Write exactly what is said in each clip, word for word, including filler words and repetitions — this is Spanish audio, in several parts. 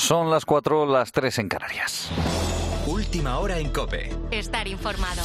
Son las cuatro, las tres en Canarias. Última hora en COPE. Estar informado.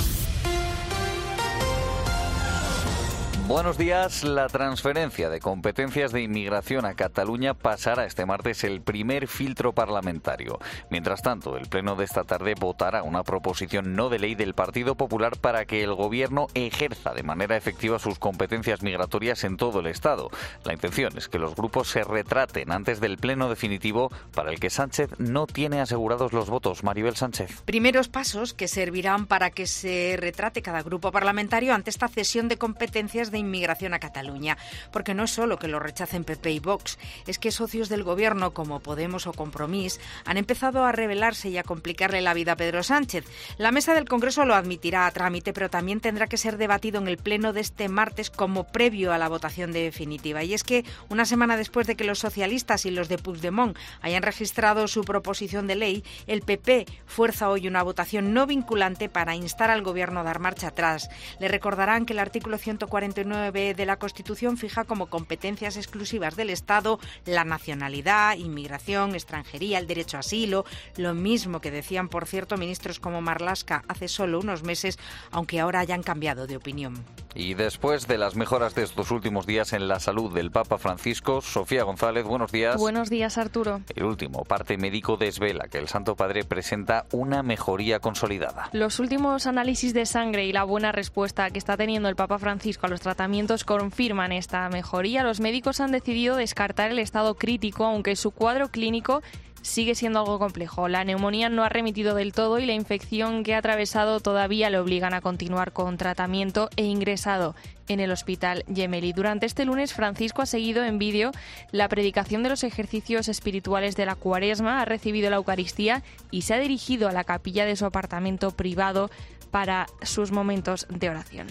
Buenos días. La transferencia de competencias de inmigración a Cataluña pasará este martes el primer filtro parlamentario. Mientras tanto, el pleno de esta tarde votará una proposición no de ley del Partido Popular para que el Gobierno ejerza de manera efectiva sus competencias migratorias en todo el Estado. La intención es que los grupos se retraten antes del pleno definitivo para el que Sánchez no tiene asegurados los votos. Maribel Sánchez. Primeros pasos que servirán para que se retrate cada grupo parlamentario ante esta cesión de competencias de inmigración a Cataluña, porque no es solo que lo rechacen P P y Vox, es que socios del Gobierno como Podemos o Compromís han empezado a rebelarse y a complicarle la vida a Pedro Sánchez. La mesa del Congreso lo admitirá a trámite, pero también tendrá que ser debatido en el pleno de este martes como previo a la votación definitiva. Y es que una semana después de que los socialistas y los de Puigdemont hayan registrado su proposición de ley, el P P fuerza hoy una votación no vinculante para instar al Gobierno a dar marcha atrás. Le recordarán que el artículo ciento cuarenta y nueve de la Constitución fija como competencias exclusivas del Estado la nacionalidad, inmigración, extranjería, el derecho a asilo, lo mismo que decían, por cierto, ministros como Marlaska hace solo unos meses, aunque ahora hayan cambiado de opinión. Y después de las mejoras de estos últimos días en la salud del Papa Francisco, Sofía González, buenos días. Buenos días, Arturo. El último parte médico desvela que el Santo Padre presenta una mejoría consolidada. Los últimos análisis de sangre y la buena respuesta que está teniendo el Papa Francisco a los tratamientos confirman esta mejoría. Los médicos han decidido descartar el estado crítico, aunque su cuadro clínico sigue siendo algo complejo. La neumonía no ha remitido del todo y la infección que ha atravesado todavía le obligan a continuar con tratamiento e ingresado en el Hospital Gemelli. Durante este lunes, Francisco ha seguido en vídeo la predicación de los ejercicios espirituales de la Cuaresma, ha recibido la Eucaristía y se ha dirigido a la capilla de su apartamento privado para sus momentos de oración.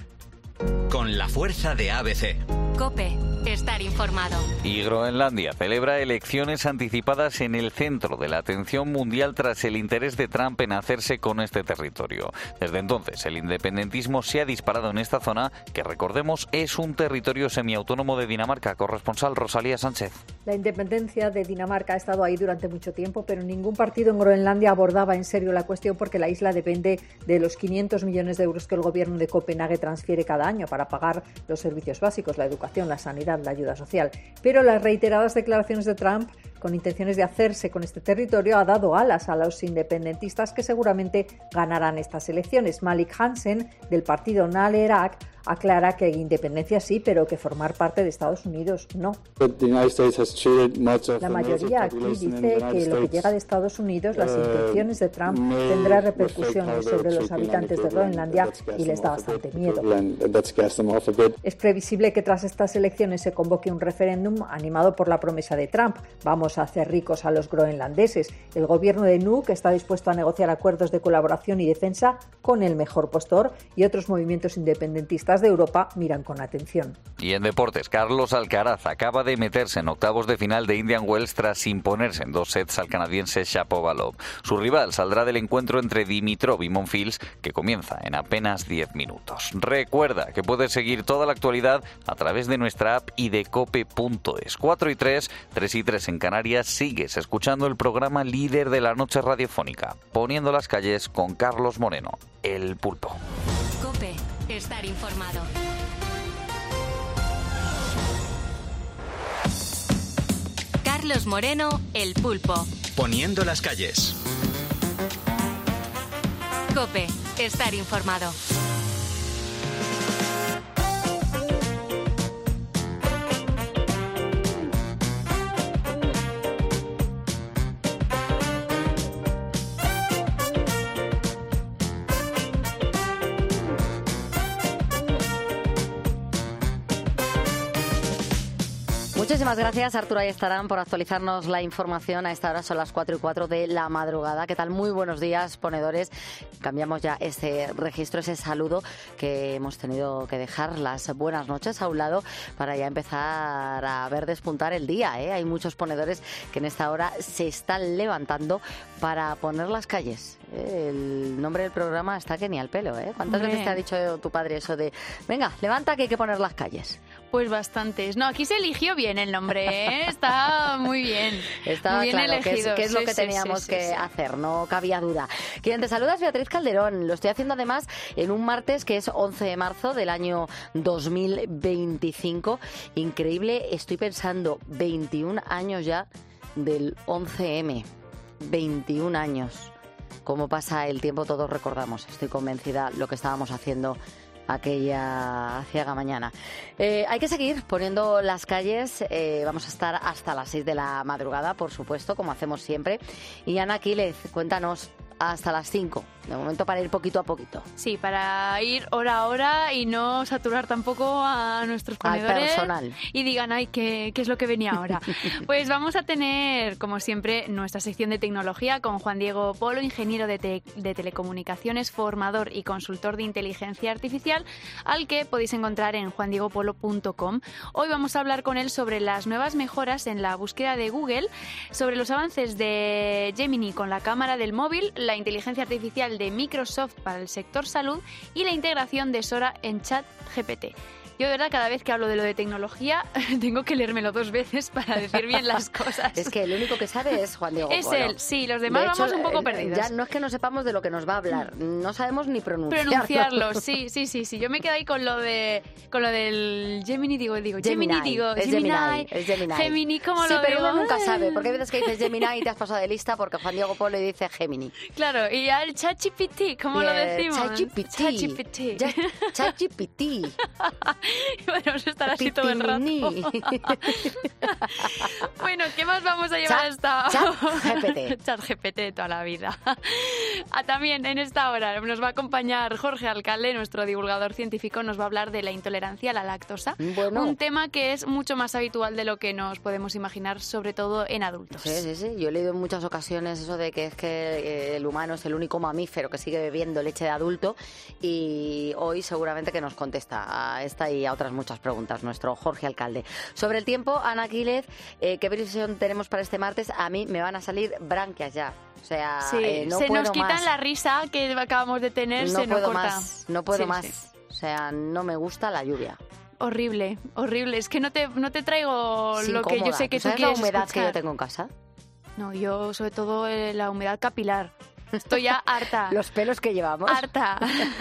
Con la fuerza de A B C. COPE. Estar informado. Y Groenlandia celebra elecciones anticipadas en el centro de la atención mundial tras el interés de Trump en hacerse con este territorio. Desde entonces, el independentismo se ha disparado en esta zona, que recordemos es un territorio semiautónomo de Dinamarca. Corresponsal Rosalía Sánchez. La independencia de Dinamarca ha estado ahí durante mucho tiempo, pero ningún partido en Groenlandia abordaba en serio la cuestión porque la isla depende de los quinientos millones de euros que el gobierno de Copenhague transfiere cada año para pagar los servicios básicos, la educación, la sanidad, la ayuda social. Pero las reiteradas declaraciones de Trump con intenciones de hacerse con este territorio ha dado alas a los independentistas que seguramente ganarán estas elecciones. Malik Hansen, del partido Nalerak, aclara que independencia sí, pero que formar parte de Estados Unidos no. La mayoría aquí dice que lo que llega de Estados Unidos, las intenciones de Trump, tendrá repercusiones sobre los habitantes de Groenlandia y les da bastante miedo. Es previsible que tras estas elecciones se convoque un referéndum animado por la promesa de Trump. Vamos a hacer ricos a los groenlandeses. El gobierno de Nuuk está dispuesto a negociar acuerdos de colaboración y defensa con el mejor postor, y otros movimientos independentistas de Europa miran con atención. Y en deportes, Carlos Alcaraz acaba de meterse en octavos de final de Indian Wells tras imponerse en dos sets al canadiense Shapovalov. Su rival saldrá del encuentro entre Dimitrov y Monfils, que comienza en apenas diez minutos. Recuerda que puedes seguir toda la actualidad a través de nuestra app y de cope punto es. cuatro y tres, tres y tres en Canarias, sigues escuchando el programa líder de la noche radiofónica, Poniendo las calles con Carlos Moreno, El Pulpo. COPE. Estar informado. Carlos Moreno, El Pulpo. Poniendo las calles. COPE. Estar informado. Muchísimas gracias, Arturo Ayestarán, por actualizarnos la información. A esta hora son las cuatro y cuatro de la madrugada. ¿Qué tal? Muy buenos días, ponedores. Cambiamos ya ese registro, ese saludo que hemos tenido que dejar, las buenas noches a un lado, para ya empezar a ver despuntar el día, ¿eh? Hay muchos ponedores que en esta hora se están levantando para poner las calles. El nombre del programa está que ni al pelo, ¿eh? ¿Cuántas Hombre. veces te ha dicho tu padre eso de, venga, levanta que hay que poner las calles? Pues bastantes. No, aquí se eligió bien el nombre, ¿eh? Está muy bien. Está muy bien claro elegido. que es, que es sí, lo que sí, teníamos sí, que sí, sí. hacer, no cabía duda. Quien te saluda es Beatriz Calderón. Lo estoy haciendo además en un martes que es once de marzo del año dos mil veinticinco. Increíble, estoy pensando, veintiún años ya del once eme. veintiún años. Cómo pasa el tiempo, todos recordamos. Estoy convencida lo que estábamos haciendo aquella ciega mañana. Eh, hay que seguir poniendo las calles. Eh, vamos a estar hasta las seis de la madrugada, por supuesto, como hacemos siempre. Y Ana Quílez, cuéntanos, hasta las cinco. De momento para ir poquito a poquito. Sí, para ir hora a hora y no saturar tampoco a nuestros ponedores. Al personal. Y digan, ay, ¿qué, qué es lo que venía ahora? Pues vamos a tener, como siempre, nuestra sección de tecnología con Juan Diego Polo, ingeniero de, te- de telecomunicaciones, formador y consultor de inteligencia artificial, al que podéis encontrar en juan diego polo punto com. Hoy vamos a hablar con él sobre las nuevas mejoras en la búsqueda de Google, sobre los avances de Gemini con la cámara del móvil, la inteligencia artificial de Microsoft para el sector salud y la integración de Sora en ChatGPT. Yo, de verdad, cada vez que hablo de lo de tecnología, tengo que leérmelo dos veces para decir bien las cosas. Es que el único que sabe es Juan Diego Es Polo. él, sí, los demás De hecho, vamos un poco eh, perdidos. Ya no es que no sepamos de lo que nos va a hablar, no sabemos ni pronunciarlo. Pronunciarlo, sí, sí, sí, sí. Yo me quedo ahí con lo de con lo del Gemini, digo, digo, Gemini, Gemini, digo, es Gemini, Gemini, es Gemini. Gemini, ¿cómo Sí, lo pero digo? uno nunca sabe, porque hay veces que dices Gemini y te has pasado de lista porque Juan Diego Polo dice Gemini. Claro, y al ChatGPT, ¿cómo lo Bien, decimos? ChatGPT. ChatGPT. Ya- ChatGPT. Bueno, vamos a estar así todo el rato. Pitimini. Bueno, ¿qué más vamos a llevar Chat- hasta ChatGPT. ChatGPT de toda la vida. Ah, también en esta hora nos va a acompañar Jorge Alcalde, nuestro divulgador científico, nos va a hablar de la intolerancia a la lactosa. Bueno. Un tema que es mucho más habitual de lo que nos podemos imaginar, sobre todo en adultos. Sí, sí, sí. Yo he leído en muchas ocasiones eso de que es que eh, el humano es el único mamífero que sigue bebiendo leche de adulto y hoy seguramente que nos contesta a esta y a otras muchas preguntas nuestro Jorge Alcalde. Sobre el tiempo, Ana Quílez, eh, ¿qué previsión tenemos para este martes? A mí me van a salir branquias ya. O sea, Sí, eh, no se puedo nos quitan más. la risa que acabamos de tener, No se nos puedo corta. más, no puedo Sí, más. sí. O sea, no me gusta la lluvia. Horrible, horrible. Es que no te, no te traigo Es lo que yo incómoda. sé que tú ¿Sabes la quieres humedad escuchar? que yo tengo en casa? No, yo sobre todo eh, la humedad capilar. Estoy ya harta. Los pelos que llevamos. Harta.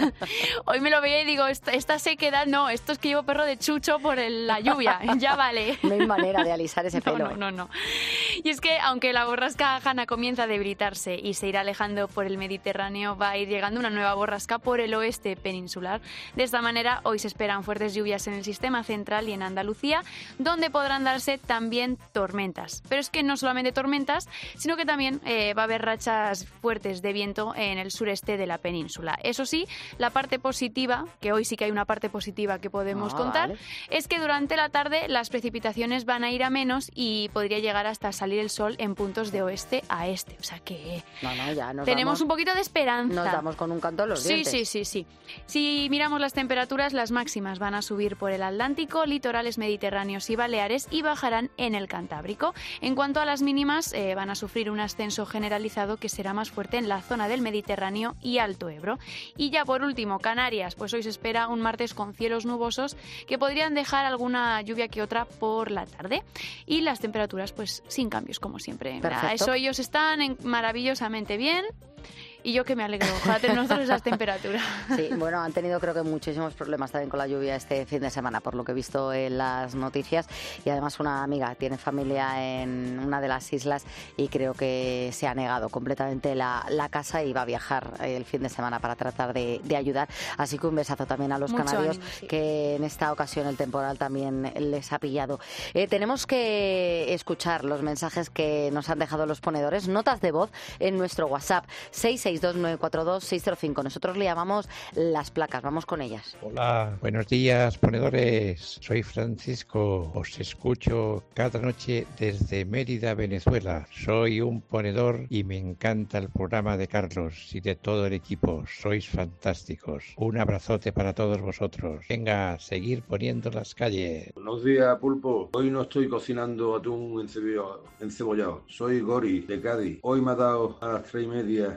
Hoy me lo veía y digo, esta, esta sequedad no, esto es que llevo perro de chucho por el- la lluvia, ya vale. No hay manera de alisar ese No, pelo. no, no, no. Y es que aunque la borrasca Hanna comienza a debilitarse y se irá alejando por el Mediterráneo, va a ir llegando una nueva borrasca por el oeste peninsular. De esta manera, hoy se esperan fuertes lluvias en el sistema central y en Andalucía, donde podrán darse también tormentas. Pero es que no solamente tormentas, sino que también eh, va a haber rachas fuertes de viento en el sureste de la península. Eso sí, la parte positiva, que hoy sí que hay una parte positiva que podemos Ah, contar, vale. es que durante la tarde las precipitaciones van a ir a menos y podría llegar hasta salir el sol en puntos de oeste a este. O sea que No, no, ya nos tenemos damos, un poquito de esperanza. nos damos con un canto en los Sí, dientes. sí, sí, sí. Si miramos las temperaturas, las máximas van a subir por el Atlántico, litorales mediterráneos y Baleares y bajarán en el Cantábrico. En cuanto a las mínimas, eh, van a sufrir un ascenso generalizado que será más fuerte en la zona del Mediterráneo y Alto Ebro. Y ya por último, Canarias, pues hoy se espera un martes con cielos nubosos que podrían dejar alguna lluvia que otra por la tarde. Y las temperaturas, pues sin cambios, como siempre. Perfecto. A eso ellos están en- maravillosamente bien. Y yo que me alegro, ojalá tener nosotros esas temperaturas. Sí, bueno, han tenido creo que muchísimos problemas también con la lluvia este fin de semana, por lo que he visto en las noticias. Y además una amiga tiene familia en una de las islas y creo que se ha negado completamente la, la casa y va a viajar el fin de semana para tratar de, de ayudar. Así que un besazo también a los Mucho canarios, ánimo, sí. que en esta ocasión el temporal también les ha pillado. Eh, tenemos que escuchar los mensajes que nos han dejado los ponedores, notas de voz en nuestro WhatsApp seis seis dos nueve cuatro dos seis cero cinco. Nosotros le llamamos las placas, vamos con ellas. Hola, buenos días, ponedores. Soy Francisco. Os escucho cada noche desde Mérida, Venezuela. Soy un ponedor y me encanta el programa de Carlos y de todo el equipo. Sois fantásticos. Un abrazote para todos vosotros. Venga, seguir poniendo las calles. Buenos días, Pulpo. Hoy no estoy cocinando atún encebollado. encebollado. Soy Gori, de Cádiz. Hoy me ha dado a las tres y media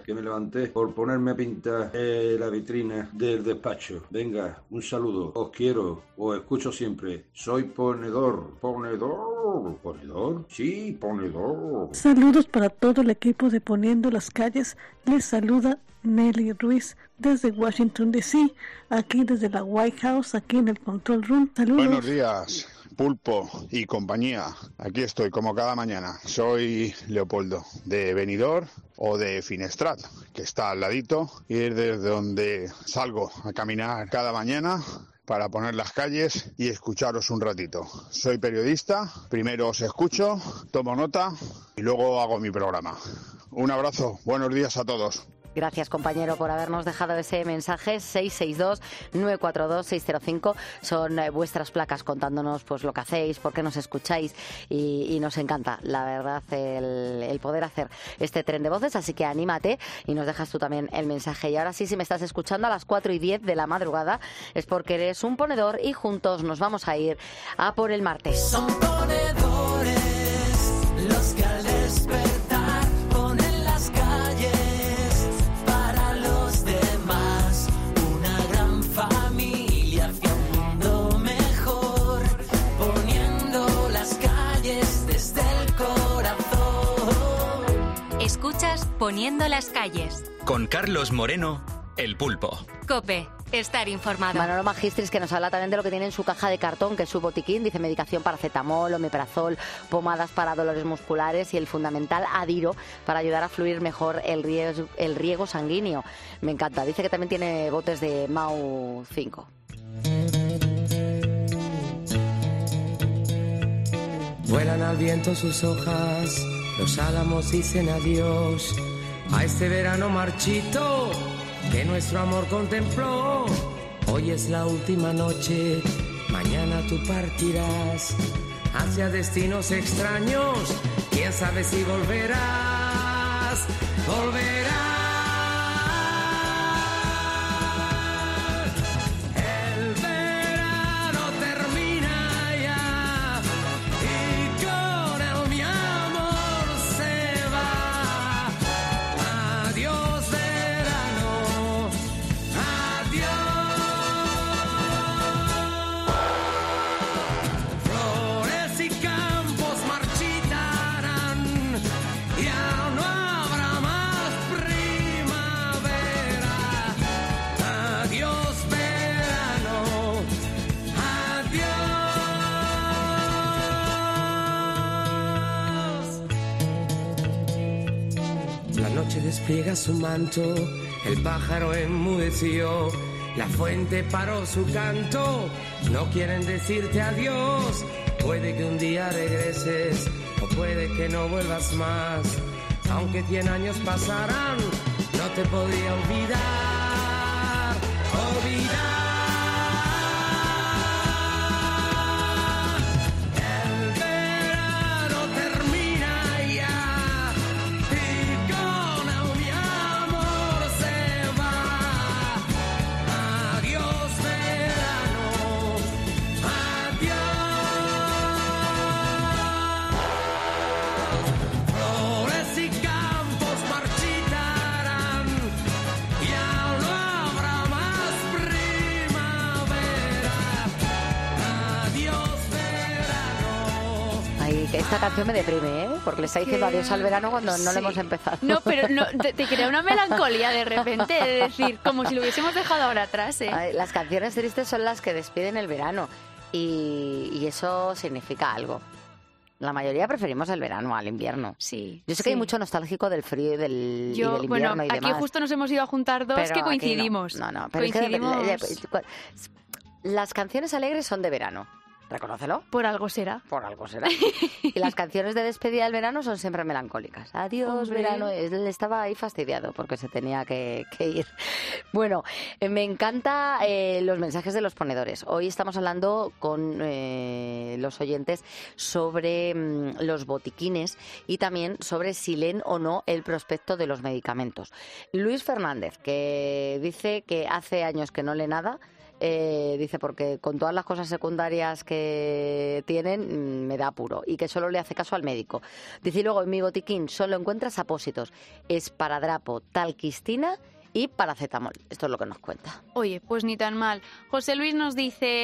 que me levanté por ponerme a pintar eh, la vitrina del despacho. Venga, un saludo. Os quiero, os escucho siempre. Soy ponedor. ¿Ponedor? ¿Ponedor? Sí, ponedor. Saludos para todo el equipo de Poniendo las Calles. Les saluda Nelly Ruiz desde Washington D C, aquí desde la White House, aquí en el Control Room. Saludos. Buenos días, Pulpo y compañía. Aquí estoy como cada mañana. Soy Leopoldo, de Benidorm o de Finestrat, que está al ladito, y es desde donde salgo a caminar cada mañana para poner las calles y escucharos un ratito. Soy periodista, primero os escucho, tomo nota y luego hago mi programa. Un abrazo, buenos días a todos. Gracias, compañero, por habernos dejado ese mensaje. seis seis dos, nueve cuatro dos, seis cero cinco son eh, vuestras placas contándonos pues lo que hacéis, por qué nos escucháis y, y nos encanta, la verdad, el, el poder hacer este tren de voces, así que anímate y nos dejas tú también el mensaje. Y ahora sí, si me estás escuchando a las cuatro y diez de la madrugada es porque eres un ponedor y juntos nos vamos a ir a por el martes. Son ponedores los que al despertar ponen las calles Escuchas Poniendo las Calles. Con Carlos Moreno, El Pulpo. COPE. Estar informado. Manolo Magistris, que nos habla también de lo que tiene en su caja de cartón, que es su botiquín. Dice medicación paracetamol, omeprazol, pomadas para dolores musculares y el fundamental Adiro para ayudar a fluir mejor el riego, el riego sanguíneo. Me encanta. Dice que también tiene botes de M A U cinco. Vuelan al viento sus hojas, los álamos dicen adiós a este verano marchito que nuestro amor contempló. Hoy es la última noche, mañana tú partirás hacia destinos extraños. Quién sabe si volverás, volverás. El verano termina ya y con él mi amor se va. Adiós verano, adiós. Flores y campos marchitarán, ya no habrá más primavera. Adiós verano, adiós. La noche despliega su manto, el pájaro enmudeció, la fuente paró su canto. No quieren decirte adiós, puede que un día regreses o puede que no vuelvas más. Aunque cien años pasarán, no te podría olvidar, olvidar. El verano termina ya y con él mi amor se va. Adiós verano, adiós. Flores y campos marchitarán, ya no habrá más primavera. Adiós verano. Ay, que esta canción me deprime, ¿eh? Porque le está diciendo adiós al verano cuando no Sí. le hemos empezado. No, pero no, te, te crea una melancolía de repente, es decir, como si lo hubiésemos dejado ahora atrás, ¿eh? Ay, las canciones tristes son las que despiden el verano y, y eso significa algo. La mayoría preferimos el verano al invierno. Sí. Yo sé sí. que hay mucho nostálgico del frío y del, y Yo, del bueno, invierno y aquí demás. justo nos hemos ido a juntar dos pero que aquí coincidimos. No, no, no, pero es que coincidimos. de- las canciones alegres son de verano. Reconócelo. Por algo será. Por algo será. Y las canciones de despedida del verano son siempre melancólicas. Adiós, Hombre. verano. Él estaba ahí fastidiado porque se tenía que, que ir. Bueno, eh, me encanta eh, los mensajes de los ponedores. Hoy estamos hablando con eh, los oyentes sobre mm, los botiquines y también sobre si leen o no el prospecto de los medicamentos. Luis Fernández, que dice que hace años que no lee nada, Eh, dice, porque con todas las cosas secundarias que tienen, me da apuro. Y que solo le hace caso al médico. Dice, y luego en mi botiquín solo encuentras apósitos, esparadrapo, talquistina y paracetamol. Esto es lo que nos cuenta. Oye, pues ni tan mal. José Luis nos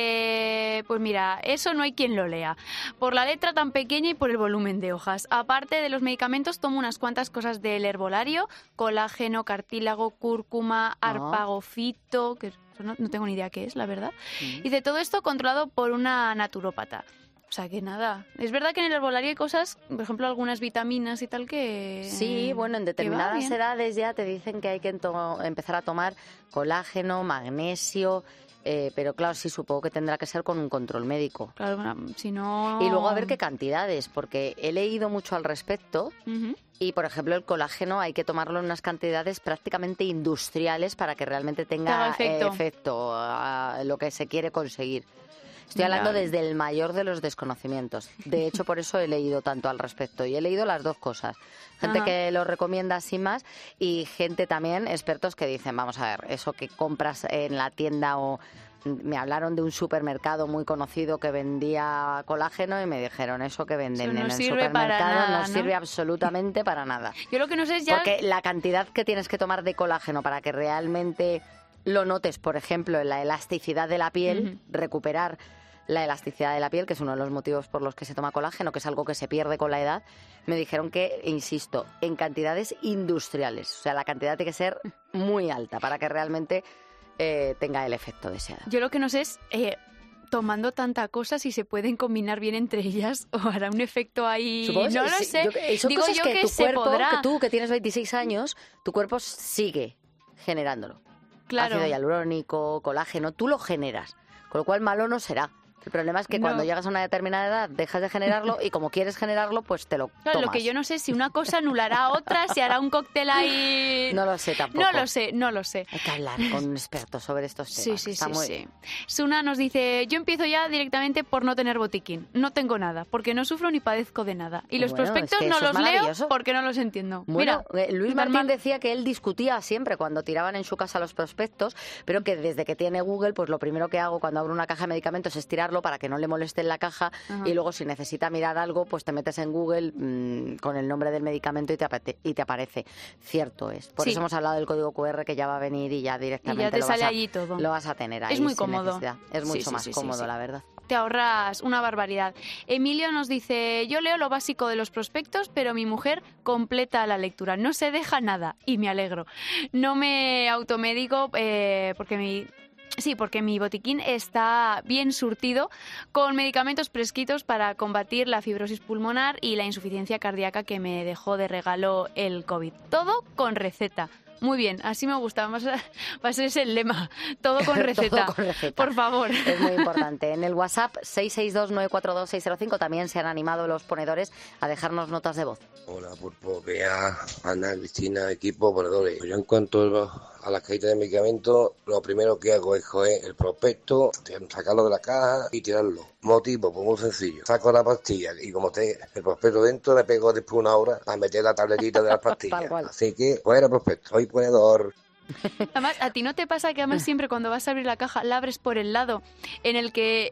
dice, pues mira, eso no hay quien lo lea. Por la letra tan pequeña y por el volumen de hojas. Aparte de los medicamentos, tomo unas cuantas cosas del herbolario, colágeno, cartílago, cúrcuma, arpagofito, que no, no tengo ni idea qué es, la verdad. Mm. Y de todo esto controlado por una naturópata. O sea, que nada. Es verdad que en el herbolario hay cosas, por ejemplo, algunas vitaminas y tal que... Sí, bueno, en determinadas edades ya te dicen que hay que to- empezar a tomar colágeno, magnesio... Eh, pero claro, sí, supongo que tendrá que ser con un control médico. Claro, bueno, si no... Y luego a ver qué cantidades, porque he leído mucho al respecto... Uh-huh. Y, por ejemplo, el colágeno hay que tomarlo en unas cantidades prácticamente industriales para que realmente tenga efecto, eh, efecto a lo que se quiere conseguir. Estoy hablando ya. Desde el mayor de los desconocimientos. De hecho, por eso he leído tanto al respecto. Y he leído las dos cosas. Gente Ajá. que lo recomienda así más y gente también, expertos que dicen, vamos a ver, eso que compras en la tienda o... Me hablaron de un supermercado muy conocido que vendía colágeno y me dijeron eso que venden no en el sirve supermercado para nada, no sirve ¿no? absolutamente para nada. Yo lo que no sé es ya... Porque la cantidad que tienes que tomar de colágeno para que realmente lo notes, por ejemplo, en la elasticidad de la piel, uh-huh. recuperar la elasticidad de la piel, que es uno de los motivos por los que se toma colágeno, que es algo que se pierde con la edad, me dijeron que, insisto, en cantidades industriales. O sea, la cantidad tiene que ser muy alta para que realmente... Eh, tenga el efecto deseado. Yo lo que no sé es, eh, tomando tanta cosa, si se pueden combinar bien entre ellas o hará un efecto ahí... Supongo, no sí, lo sé. Yo, son Digo cosas yo que, que tu se cuerpo, podrá. Que tú, que tienes veintiséis años, tu cuerpo sigue generándolo. Claro. Ácido hialurónico, colágeno, tú lo generas. Con lo cual, malo no será. El problema es que no. cuando llegas a una determinada edad dejas de generarlo y como quieres generarlo, pues te lo claro, tomas. Lo que yo no sé es si una cosa anulará a otra, si hará un cóctel ahí... No lo sé tampoco. No lo sé, no lo sé. Hay que hablar con un experto sobre estos temas. Sí, sí, Está sí, muy... sí. Suna nos dice, yo empiezo ya directamente por no tener botiquín. No tengo nada, porque no sufro ni padezco de nada. Y los bueno, prospectos es que no los leo porque no los entiendo. Bueno, Mira, eh, Luis Martín decía que él discutía siempre cuando tiraban en su casa los prospectos, pero que desde que tiene Google, pues lo primero que hago cuando abro una caja de medicamentos es tirarlo para que no le moleste en la caja. Ajá. Y luego si necesita mirar algo, pues te metes en Google mmm, con el nombre del medicamento y te, apete- y te aparece. Cierto es. Por sí. eso hemos hablado del código cu erre que ya va a venir y ya directamente y ya te lo, sale vas a, allí todo. lo vas a tener ahí. Es muy cómodo. Necesidad. Es mucho sí, más sí, sí, cómodo, sí, sí. la verdad. Te ahorras una barbaridad. Emilio nos dice, yo leo lo básico de los prospectos, pero mi mujer completa la lectura. No se deja nada y me alegro. No me automedico eh, porque mi... Sí, porque mi botiquín está bien surtido con medicamentos prescritos para combatir la fibrosis pulmonar y la insuficiencia cardíaca que me dejó de regalo el COVID. Todo con receta. Muy bien, así me gusta. Va a ser, va a ser ese el lema. Todo con receta. Todo con receta. Por favor. Es muy importante. En el WhatsApp seis seis dos nueve cuatro dos seis cero cinco también se han animado los ponedores a dejarnos notas de voz. Hola, Pulpo, Bea, Ana, Cristina, equipo, ponedores. Yo en cuanto a las cajitas de medicamentos, lo primero que hago es coger el prospecto, sacarlo de la caja y tirarlo. Motivo, pues muy sencillo. Saco la pastilla y como esté el prospecto dentro, le pego después una hora a meter la tabletita de las pastillas. Tal cual. Así que, fuera prospecto, soy ponedor. Además, ¿a ti no te pasa que además siempre cuando vas a abrir la caja la abres por el lado en el que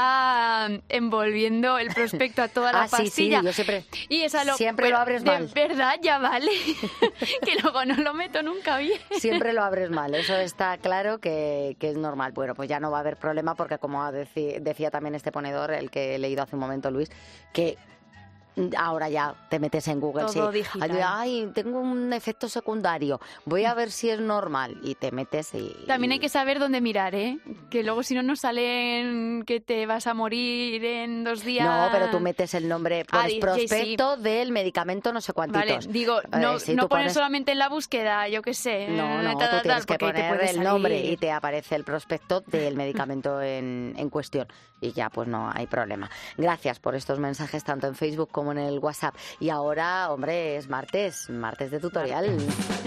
está envolviendo el prospecto a toda la ah, pastilla? Sí, sí, yo siempre, y esa lo, siempre lo abres de mal. De verdad, ya vale, que luego no lo meto nunca bien. Siempre lo abres mal, eso está claro que, que es normal. Bueno, pues ya no va a haber problema porque como deci- decía también este ponedor, el que he leído hace un momento, Luis, que... Ahora ya te metes en Google. Todo sí. digital. Ay, tengo un efecto secundario. Voy a ver si es normal. Y te metes y... También hay que saber dónde mirar, ¿eh? Que luego si no nos salen que te vas a morir en dos días... No, pero tú metes el nombre, pones ah, prospecto sí. del medicamento no sé cuántitos. Vale, digo, no, eh, si no pones pones... solamente en la búsqueda, yo qué sé. No, no, tal, tú tienes tal, que poner te el salir. nombre y te aparece el prospecto del medicamento en, en cuestión. Y ya, pues no hay problema. Gracias por estos mensajes tanto en Facebook como en el WhatsApp. Y ahora, hombre, es martes, martes de tutorial.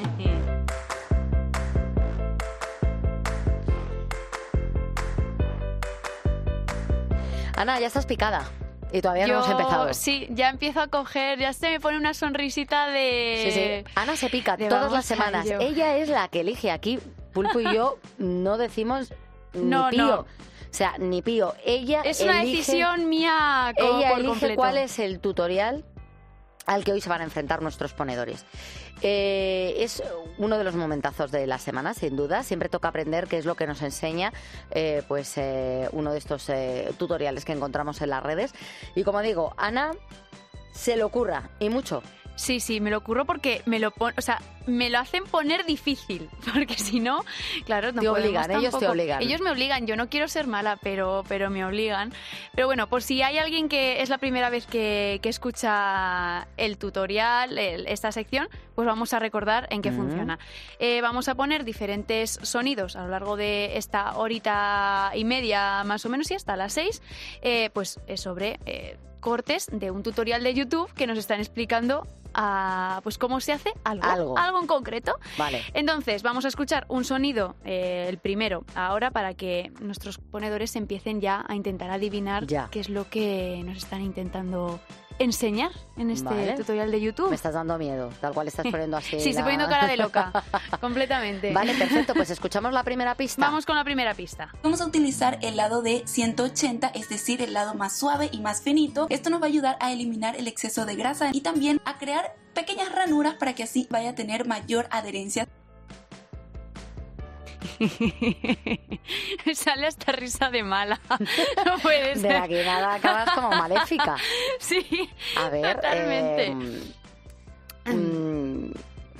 Ana, ya estás picada. Y todavía Yo, no hemos empezado. Sí, ya empiezo a coger, ya se me pone una sonrisita de... Sí, sí. Ana se pica todas las semanas. Yo. Ella es la que elige aquí. Pulpo y yo no decimos ni No, pío. no. O sea, ni pío. Ella Es una elige, decisión mía co- Ella por elige completo. cuál es el tutorial al que hoy se van a enfrentar nuestros ponedores. Eh, es uno de los momentazos de la semana, sin duda. Siempre toca aprender qué es lo que nos enseña eh, pues eh, uno de estos eh, tutoriales que encontramos en las redes. Y como digo, Ana se le ocurra, y mucho. Sí, sí, me lo ocurro porque me lo pon, o sea, me lo hacen poner difícil, porque si no, claro, no Te podemos obligan, ellos te tampoco- obligan. Ellos me obligan, yo no quiero ser mala, pero, pero me obligan. Pero bueno, por si hay alguien que es la primera vez que, que escucha el tutorial, el- esta sección, pues vamos a recordar en qué Mm. funciona. Eh, vamos a poner diferentes sonidos a lo largo de esta horita y media, más o menos, y hasta las seis, eh, pues eh, sobre... eh, cortes de un tutorial de YouTube que nos están explicando a, pues cómo se hace algo, Algo. en concreto. Vale. Entonces, vamos a escuchar un sonido, eh, el primero, ahora, para que nuestros ponedores empiecen ya a intentar adivinar Ya. qué es lo que nos están intentando enseñar en este Vale. tutorial de YouTube. Me estás dando miedo, tal cual estás poniendo así. Sí, estoy la- poniendo cara de loca, completamente. Vale, perfecto, pues escuchamos la primera pista. Vamos con la primera pista. Vamos a utilizar el lado de ciento ochenta, es decir, el lado más suave y más finito. Esto nos va a ayudar a eliminar el exceso de grasa y también a crear pequeñas ranuras para que así vaya a tener mayor adherencia. Sale hasta risa de mala. No puede ser. De la que nada acabas como maléfica. Sí, A ver, totalmente. eh, mm,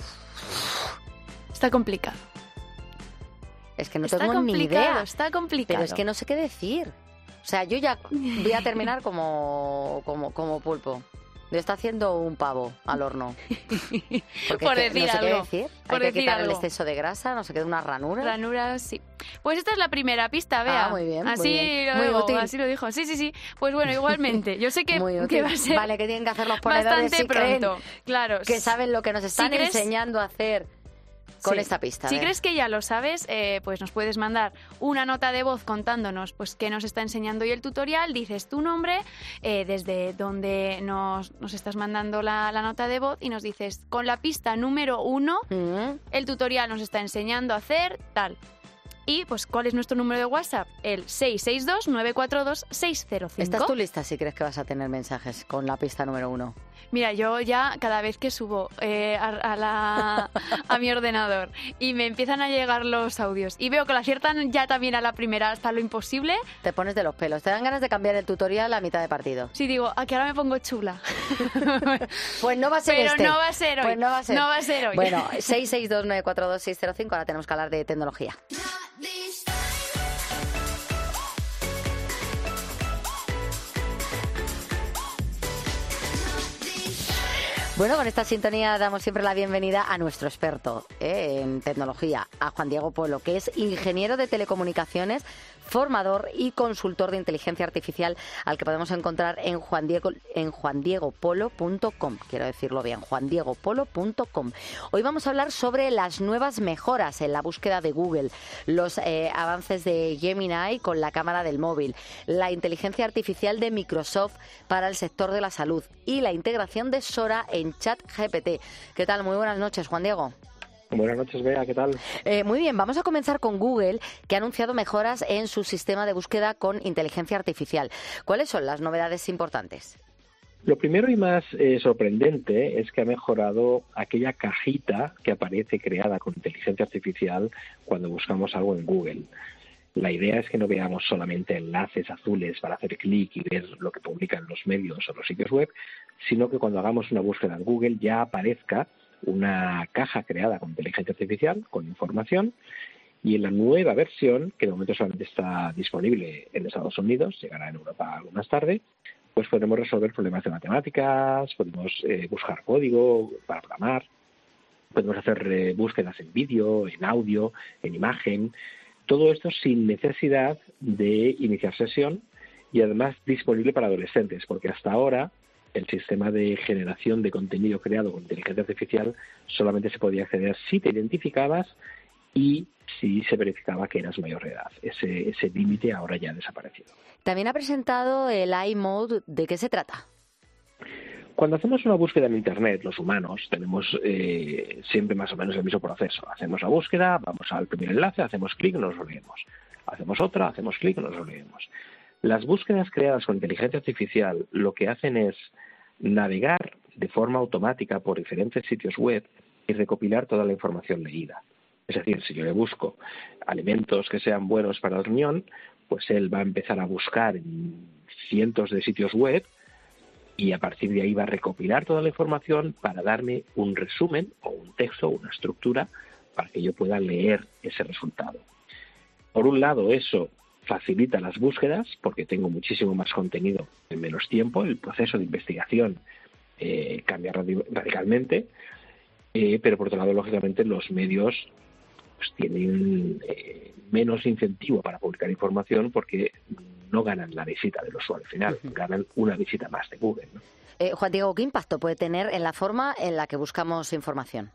Está complicado. es que no Está tengo ni complicado, idea. está complicado. Pero es que no sé qué decir. O sea, yo ya voy a terminar como, como, como pulpo. Me está haciendo un pavo al horno. Porque Por es que decir no sé qué algo, decir. por Hay que decir quitar el algo. exceso de grasa, no se queda una ranura. Ranuras, sí. Pues esta es la primera pista, vea. Ah, muy bien, muy Así bien. lo Muy digo, útil. así lo dijo. Sí, sí, sí. Pues bueno, igualmente. Yo sé que, Muy útil. que va a ser Vale, que tienen que hacer los ponedores bastante si creen pronto. Claro. que saben lo que nos están Si crees- enseñando a hacer con Sí. esta pista. Si a ver. crees que ya lo sabes, eh, pues nos puedes mandar una nota de voz contándonos pues qué nos está enseñando hoy el tutorial, dices tu nombre, eh, desde donde nos, nos estás mandando la, la nota de voz y nos dices, con la pista número uno, Mm. el tutorial nos está enseñando a hacer tal. Y pues, ¿cuál es nuestro número de WhatsApp? El seis seis dos, nueve cuatro dos, seis cero cinco. ¿Estás tú lista si crees que vas a tener mensajes con la pista número uno? Mira, yo ya cada vez que subo eh, a, a la, a mi ordenador y me empiezan a llegar los audios y veo que lo aciertan ya también a la primera hasta lo imposible, Te pones de los pelos. Te dan ganas de cambiar el tutorial a mitad de partido. sí digo, a que ahora me pongo chula. Pues no va a ser Pero este. no va a ser hoy. Pues no va a ser. No va a ser hoy. Bueno, seis seis dos, nueve cuatro dos, seis cero cinco. Ahora tenemos que hablar de tecnología. Bueno, con esta sintonía damos siempre la bienvenida a nuestro experto eh, en tecnología, a Juan Diego Polo, que es ingeniero de telecomunicaciones, formador y consultor de inteligencia artificial, al que podemos encontrar en juan diego en juan diego polo punto com. Quiero decirlo bien, juan diego polo punto com. Hoy vamos a hablar sobre las nuevas mejoras en la búsqueda de Google, los eh, avances de Gemini con la cámara del móvil, la inteligencia artificial de Microsoft para el sector de la salud y la integración de Sora en ChatGPT. ¿Qué tal? Muy buenas noches, Juan Diego. Buenas noches, Bea, ¿qué tal? Eh, muy bien, vamos a comenzar con Google, que ha anunciado mejoras en su sistema de búsqueda con inteligencia artificial. ¿Cuáles son las novedades importantes? Lo primero y más eh, sorprendente es que ha mejorado aquella cajita que aparece creada con inteligencia artificial cuando buscamos algo en Google. La idea es que no veamos solamente enlaces azules para hacer clic y ver lo que publican los medios o los sitios web, sino que cuando hagamos una búsqueda en Google ya aparezca una caja creada con inteligencia artificial, con información, y en la nueva versión, que de momento solamente está disponible en Estados Unidos, llegará en Europa algo más tarde, pues podremos resolver problemas de matemáticas, podemos eh, buscar código para programar, podemos hacer eh, búsquedas en vídeo, en audio, en imagen, todo esto sin necesidad de iniciar sesión y además disponible para adolescentes, porque hasta ahora el sistema de generación de contenido creado con inteligencia artificial solamente se podía acceder si te identificabas y si se verificaba que eras mayor de edad. Ese, ese límite ahora ya ha desaparecido. También ha presentado el iMode. ¿De qué se trata? Cuando hacemos una búsqueda en Internet, los humanos tenemos eh, siempre más o menos el mismo proceso. Hacemos la búsqueda, vamos al primer enlace, hacemos clic, nos lo leemos. hacemos otra, hacemos clic y nos lo leemos. Las búsquedas creadas con inteligencia artificial lo que hacen es navegar de forma automática por diferentes sitios web y recopilar toda la información leída. Es decir, si yo le busco alimentos que sean buenos para la riñón, pues él va a empezar a buscar en cientos de sitios web y a partir de ahí va a recopilar toda la información para darme un resumen o un texto, una estructura, para que yo pueda leer ese resultado. Por un lado, eso facilita las búsquedas porque tengo muchísimo más contenido en menos tiempo, el proceso de investigación eh, cambia radicalmente, eh, pero por otro lado, lógicamente, los medios pues, tienen eh, menos incentivo para publicar información porque no ganan la visita del usuario final, uh-huh. ganan una visita más de Google, ¿no? Eh, Juan Diego, ¿qué impacto puede tener en la forma en la que buscamos información?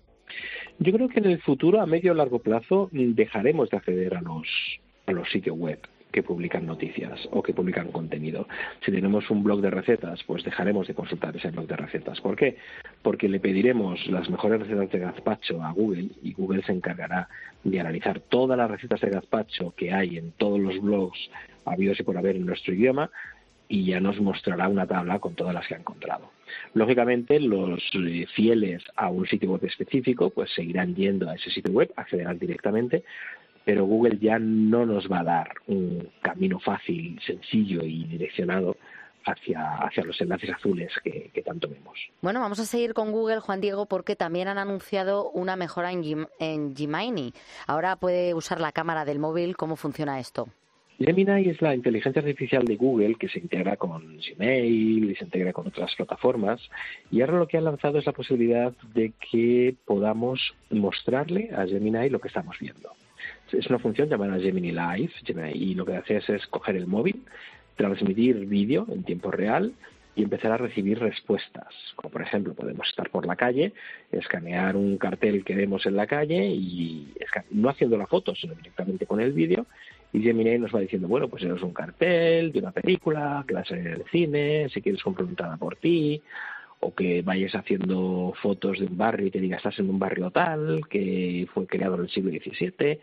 Yo creo que en el futuro, a medio o largo plazo, dejaremos de acceder a los, a los sitios web que publican noticias o que publican contenido. Si tenemos un blog de recetas, pues dejaremos de consultar ese blog de recetas. ¿Por qué? Porque le pediremos las mejores recetas de gazpacho a Google y Google se encargará de analizar todas las recetas de gazpacho que hay en todos los blogs habidos y por haber en nuestro idioma y ya nos mostrará una tabla con todas las que ha encontrado. Lógicamente, los eh, fieles a un sitio web específico pues seguirán yendo a ese sitio web, accederán directamente, pero Google ya no nos va a dar un camino fácil, sencillo y direccionado hacia, hacia los enlaces azules que, que tanto vemos. Bueno, vamos a seguir con Google, Juan Diego, porque también han anunciado una mejora en, Gim- en Gemini. Ahora puede usar la cámara del móvil. ¿Cómo funciona esto? Gemini es la inteligencia artificial de Google que se integra con Gmail y se integra con otras plataformas, y ahora lo que han lanzado es la posibilidad de que podamos mostrarle a Gemini lo que estamos viendo. Es una función llamada Gemini Live, Gemini, y lo que hace es, es coger el móvil, transmitir vídeo en tiempo real y empezar a recibir respuestas. Como por ejemplo, podemos estar por la calle, escanear un cartel que vemos en la calle y no haciendo la foto, sino directamente con el vídeo, y Gemini nos va diciendo, bueno, pues es un cartel de una película que va a salir en el cine, si quieres comprar una entrada por ti, o que vayas haciendo fotos de un barrio y te diga, estás en un barrio tal, que fue creado en el siglo diecisiete,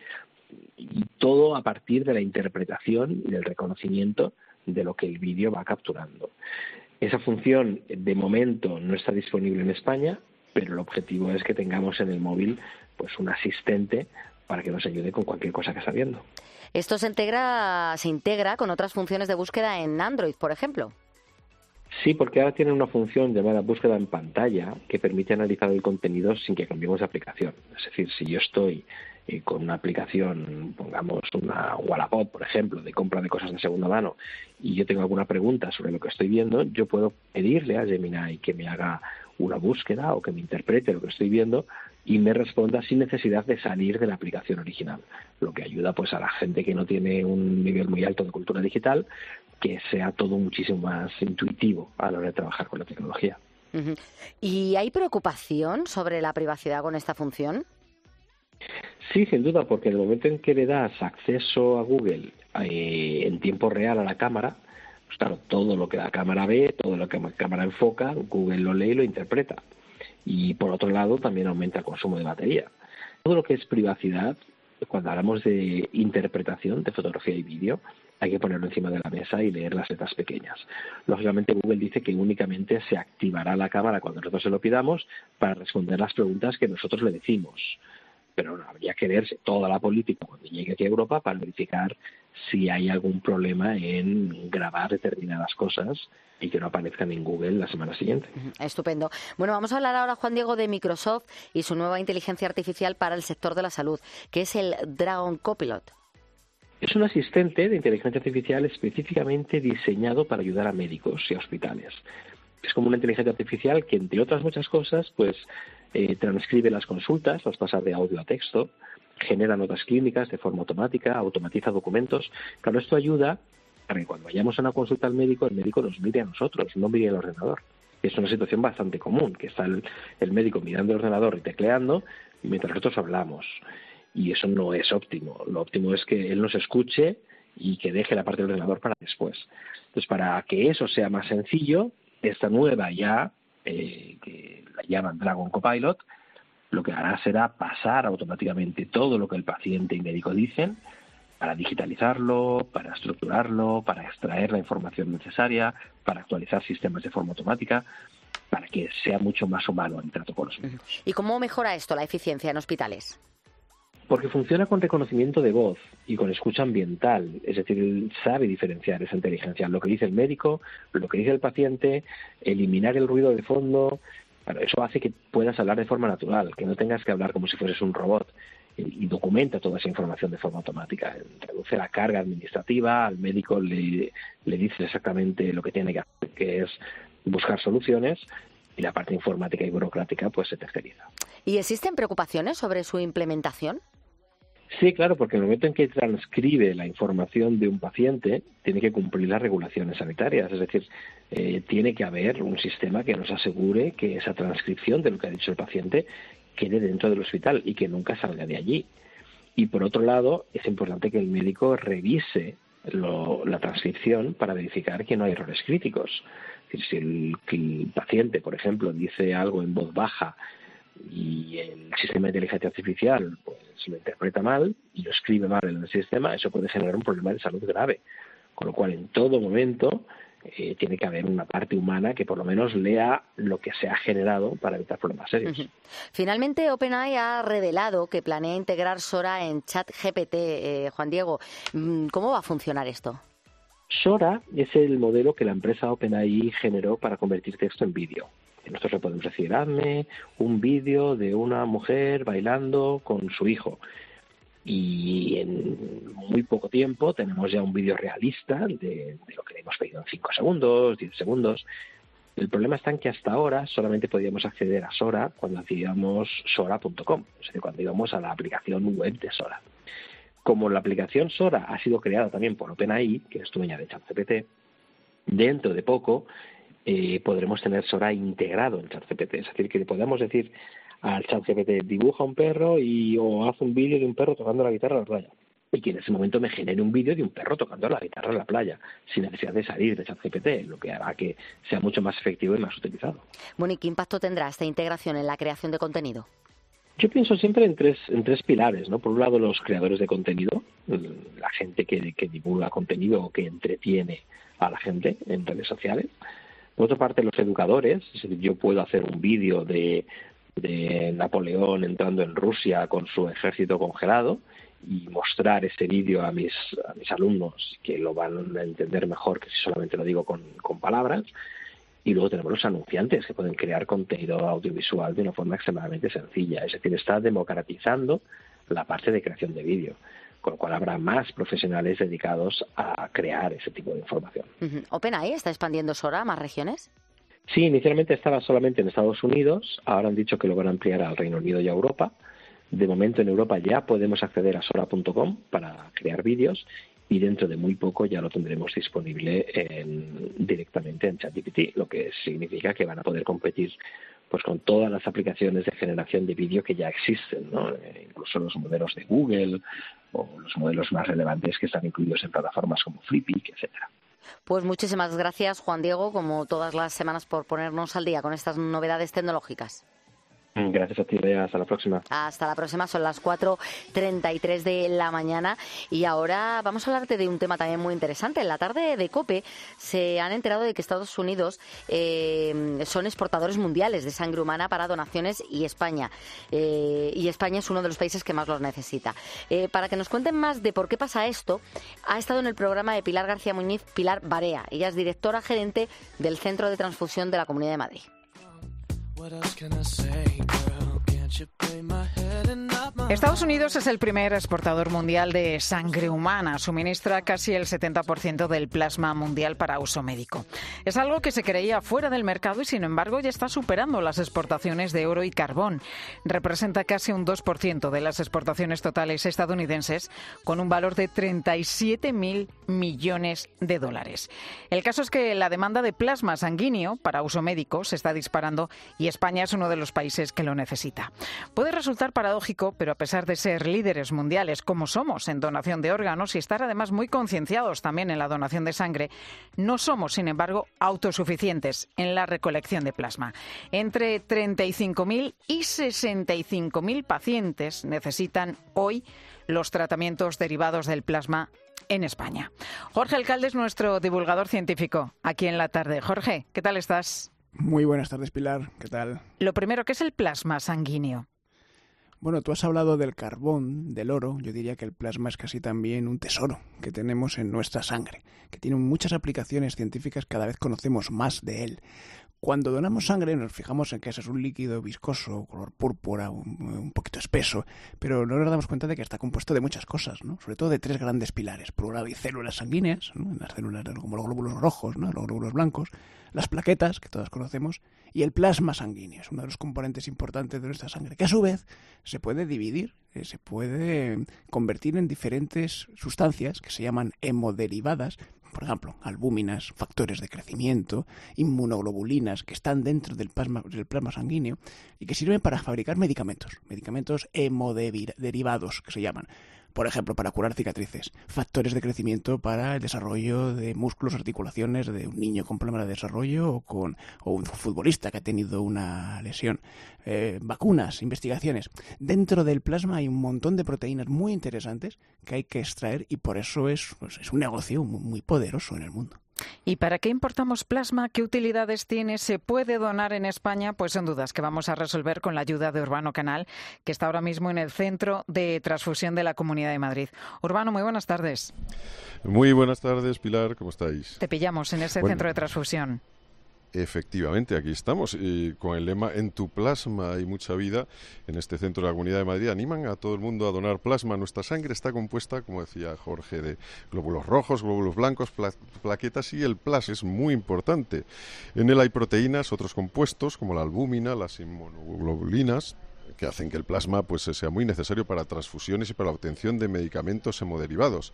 y todo a partir de la interpretación y del reconocimiento de lo que el vídeo va capturando. Esa función, de momento, no está disponible en España, pero el objetivo es que tengamos en el móvil pues un asistente para que nos ayude con cualquier cosa que está viendo. Esto se integra, se integra con otras funciones de búsqueda en Android, por ejemplo. Sí, porque ahora tienen una función llamada búsqueda en pantalla que permite analizar el contenido sin que cambiemos de aplicación. Es decir, si yo estoy eh, con una aplicación, pongamos una Wallapop, por ejemplo, de compra de cosas de segunda mano, y yo tengo alguna pregunta sobre lo que estoy viendo, yo puedo pedirle a Gemini que me haga una búsqueda o que me interprete lo que estoy viendo y me responda sin necesidad de salir de la aplicación original, lo que ayuda pues a la gente que no tiene un nivel muy alto de cultura digital, que sea todo muchísimo más intuitivo a la hora de trabajar con la tecnología. Uh-huh. ¿Y hay preocupación sobre la privacidad con esta función? Sí, sin duda, porque en el momento en que le das acceso a Google eh, en tiempo real a la cámara, pues claro, todo lo que la cámara ve, todo lo que la cámara enfoca, Google lo lee y lo interpreta. Y por otro lado, también aumenta el consumo de batería. Todo lo que es privacidad, cuando hablamos de interpretación de fotografía y vídeo, hay que ponerlo encima de la mesa y leer las letras pequeñas. Lógicamente, Google dice que únicamente se activará la cámara cuando nosotros se lo pidamos para responder las preguntas que nosotros le decimos. Pero no, habría que verse toda la política cuando llegue aquí a Europa para verificar si hay algún problema en grabar determinadas cosas y que no aparezcan en Google la semana siguiente. Estupendo. Bueno, vamos a hablar ahora, Juan Diego, de Microsoft y su nueva inteligencia artificial para el sector de la salud, que es el Dragon Copilot. Es un asistente de inteligencia artificial específicamente diseñado para ayudar a médicos y a hospitales. Es como una inteligencia artificial que, entre otras muchas cosas, pues eh, transcribe las consultas, las pasa de audio a texto, genera notas clínicas de forma automática, automatiza documentos. Claro, esto ayuda para que cuando vayamos a una consulta al médico, el médico nos mire a nosotros, no mire al ordenador. Es una situación bastante común, que está el, el médico mirando el ordenador y tecleando, mientras nosotros hablamos. Y eso no es óptimo. Lo óptimo es que él nos escuche y que deje la parte del ordenador para después. Entonces, para que eso sea más sencillo, esta nueva ya, eh, que la llaman Dragon Copilot, lo que hará será pasar automáticamente todo lo que el paciente y médico dicen para digitalizarlo, para estructurarlo, para extraer la información necesaria, para actualizar sistemas de forma automática, para que sea mucho más humano el trato con los médicos. ¿Y cómo mejora esto la eficiencia en hospitales? Porque funciona con reconocimiento de voz y con escucha ambiental, es decir, él sabe diferenciar esa inteligencia, lo que dice el médico, lo que dice el paciente, eliminar el ruido de fondo. Bueno, eso hace que puedas hablar de forma natural, que no tengas que hablar como si fueses un robot. Y documenta toda esa información de forma automática. Reduce la carga administrativa, al médico le, le dice exactamente lo que tiene que hacer, que es buscar soluciones, y la parte informática y burocrática pues se terceriza. ¿Y existen preocupaciones sobre su implementación? Sí, claro, porque en el momento en que transcribe la información de un paciente, tiene que cumplir las regulaciones sanitarias. Es decir, eh, tiene que haber un sistema que nos asegure que esa transcripción de lo que ha dicho el paciente quede dentro del hospital y que nunca salga de allí. Y por otro lado, es importante que el médico revise lo, la transcripción para verificar que no hay errores críticos. Es decir, si el, que el paciente, por ejemplo, dice algo en voz baja y el sistema de inteligencia artificial pues lo interpreta mal y lo escribe mal en el sistema, eso puede generar un problema de salud grave. Con lo cual, en todo momento, Eh, tiene que haber una parte humana que por lo menos lea lo que se ha generado para evitar problemas serios. Uh-huh. Finalmente, OpenAI ha revelado que planea integrar Sora en ChatGPT. Eh, Juan Diego, ¿cómo va a funcionar esto? Sora es el modelo que la empresa OpenAI generó para convertir texto en vídeo. Nosotros le podemos decir, hazme un vídeo de una mujer bailando con su hijo. Y en muy poco tiempo tenemos ya un vídeo realista de, de lo que le hemos pedido en cinco segundos, diez segundos. El problema está en que hasta ahora solamente podíamos acceder a Sora cuando hacíamos sora punto com, es decir, cuando íbamos a la aplicación web de Sora. Como la aplicación Sora ha sido creada también por OpenAI, que es dueña de ChatGPT, dentro de poco eh, podremos tener Sora integrado en ChatGPT. Es decir, que le podemos decir al ChatGPT, dibuja un perro y o haz un vídeo de un perro tocando la guitarra en la playa. Y que en ese momento me genere un vídeo de un perro tocando la guitarra en la playa, sin necesidad de salir de ChatGPT, lo que hará que sea mucho más efectivo y más utilizado. Bueno, ¿y qué impacto tendrá esta integración en la creación de contenido? Yo pienso siempre en tres, en tres pilares, ¿no? Por un lado, los creadores de contenido, la gente que, que divulga contenido o que entretiene a la gente en redes sociales. Por otra parte, los educadores, es decir, yo puedo hacer un vídeo de de Napoleón entrando en Rusia con su ejército congelado y mostrar ese vídeo a mis, a mis alumnos que lo van a entender mejor que si solamente lo digo con, con palabras. Y luego tenemos los anunciantes que pueden crear contenido audiovisual de una forma extremadamente sencilla. Es decir, está democratizando la parte de creación de vídeo, con lo cual habrá más profesionales dedicados a crear ese tipo de información. Uh-huh. ¿OpenAI está expandiendo Sora a más regiones? Sí, inicialmente estaba solamente en Estados Unidos, ahora han dicho que lo van a ampliar al Reino Unido y a Europa. De momento en Europa ya podemos acceder a sora punto com para crear vídeos y dentro de muy poco ya lo tendremos disponible en, directamente en ChatGPT, lo que significa que van a poder competir pues con todas las aplicaciones de generación de vídeo que ya existen, ¿no? Eh, incluso los modelos de Google o los modelos más relevantes que están incluidos en plataformas como Flippy, etcétera. Pues muchísimas gracias, Juan Diego, como todas las semanas, por ponernos al día con estas novedades tecnológicas. Gracias a ti, Bea. Hasta la próxima. Hasta la próxima. Son las cuatro treinta y tres de la mañana y ahora vamos a hablarte de un tema también muy interesante. En la tarde de COPE se han enterado de que Estados Unidos eh, son exportadores mundiales de sangre humana para donaciones y España. Eh, y España es uno de los países que más los necesita. Eh, para que nos cuenten más de por qué pasa esto, ha estado en el programa de Pilar García Muñiz, Pilar Barea. Ella es directora gerente del Centro de Transfusión de la Comunidad de Madrid. Estados Unidos es el primer exportador mundial de sangre humana. Suministra casi el setenta por ciento del plasma mundial para uso médico. Es algo que se creía fuera del mercado y, sin embargo, ya está superando las exportaciones de oro y carbón. Representa casi un dos por ciento de las exportaciones totales estadounidenses, con un valor de treinta y siete mil millones de dólares. El caso es que la demanda de plasma sanguíneo para uso médico se está disparando y España es uno de los países que lo necesita. Puede resultar paradójico, pero a pesar de ser líderes mundiales como somos en donación de órganos y estar además muy concienciados también en la donación de sangre, no somos, sin embargo, autosuficientes en la recolección de plasma. Entre treinta y cinco mil y sesenta y cinco mil pacientes necesitan hoy los tratamientos derivados del plasma en España. Jorge Alcalde es nuestro divulgador científico aquí en La Tarde. Jorge, ¿qué tal estás? Muy buenas tardes, Pilar. ¿Qué tal? Lo primero, ¿qué es el plasma sanguíneo? Bueno, tú has hablado del carbón, del oro. Yo diría que el plasma es casi también un tesoro que tenemos en nuestra sangre, que tiene muchas aplicaciones científicas, cada vez conocemos más de él. Cuando donamos sangre nos fijamos en que ese es un líquido viscoso, color púrpura, un, un poquito espeso, pero no nos damos cuenta de que está compuesto de muchas cosas, ¿no? Sobre todo de tres grandes pilares. Por un lado hay células sanguíneas, ¿no? Las células como los glóbulos rojos, ¿no? Los glóbulos blancos, las plaquetas, que todas conocemos, y el plasma sanguíneo, es uno de los componentes importantes de nuestra sangre, que a su vez se puede dividir, eh, se puede convertir en diferentes sustancias que se llaman hemoderivadas. Por ejemplo, albúminas, factores de crecimiento, inmunoglobulinas que están dentro del plasma, del plasma sanguíneo y que sirven para fabricar medicamentos, medicamentos hemoderivados que se llaman. Por ejemplo, para curar cicatrices, factores de crecimiento para el desarrollo de músculos, articulaciones de un niño con problemas de desarrollo o, con, o un futbolista que ha tenido una lesión, eh, vacunas, investigaciones. Dentro del plasma hay un montón de proteínas muy interesantes que hay que extraer y por eso es, pues, es un negocio muy, muy poderoso en el mundo. ¿Y para qué importamos plasma? ¿Qué utilidades tiene? ¿Se puede donar en España? Pues son dudas que vamos a resolver con la ayuda de Urbano Canal, que está ahora mismo en el Centro de Transfusión de la Comunidad de Madrid. Urbano, muy buenas tardes. Muy buenas tardes, Pilar, ¿cómo estáis? Te pillamos en ese bueno, centro de transfusión. Efectivamente, aquí estamos y con el lema "En tu plasma hay mucha vida". En este centro de la Comunidad de Madrid animan a todo el mundo a donar plasma. Nuestra sangre está compuesta, como decía Jorge, de glóbulos rojos, glóbulos blancos, pla plaquetas y el plasma es muy importante. En él hay proteínas, otros compuestos como la albúmina, las inmunoglobulinas, que hacen que el plasma pues sea muy necesario para transfusiones y para la obtención de medicamentos hemoderivados.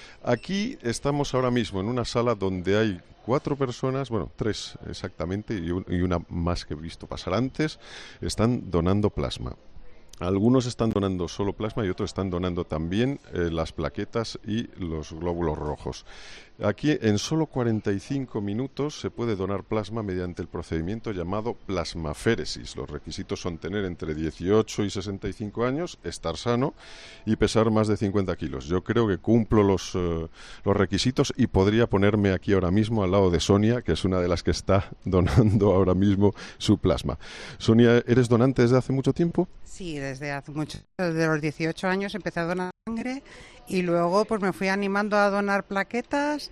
Aquí estamos ahora mismo en una sala donde hay cuatro personas, bueno, tres exactamente, y, un, y una más que he visto pasar antes, están donando plasma. Algunos están donando solo plasma y otros están donando también eh, las plaquetas y los glóbulos rojos. Aquí en solo cuarenta y cinco minutos se puede donar plasma mediante el procedimiento llamado plasmaféresis. Los requisitos son tener entre dieciocho y sesenta y cinco años, estar sano y pesar más de cincuenta kilos. Yo creo que cumplo los, uh, los requisitos y podría ponerme aquí ahora mismo al lado de Sonia, que es una de las que está donando ahora mismo su plasma. Sonia, ¿eres donante desde hace mucho tiempo? Sí, desde hace mucho, desde los dieciocho años empecé a donar sangre y luego pues me fui animando a donar plaquetas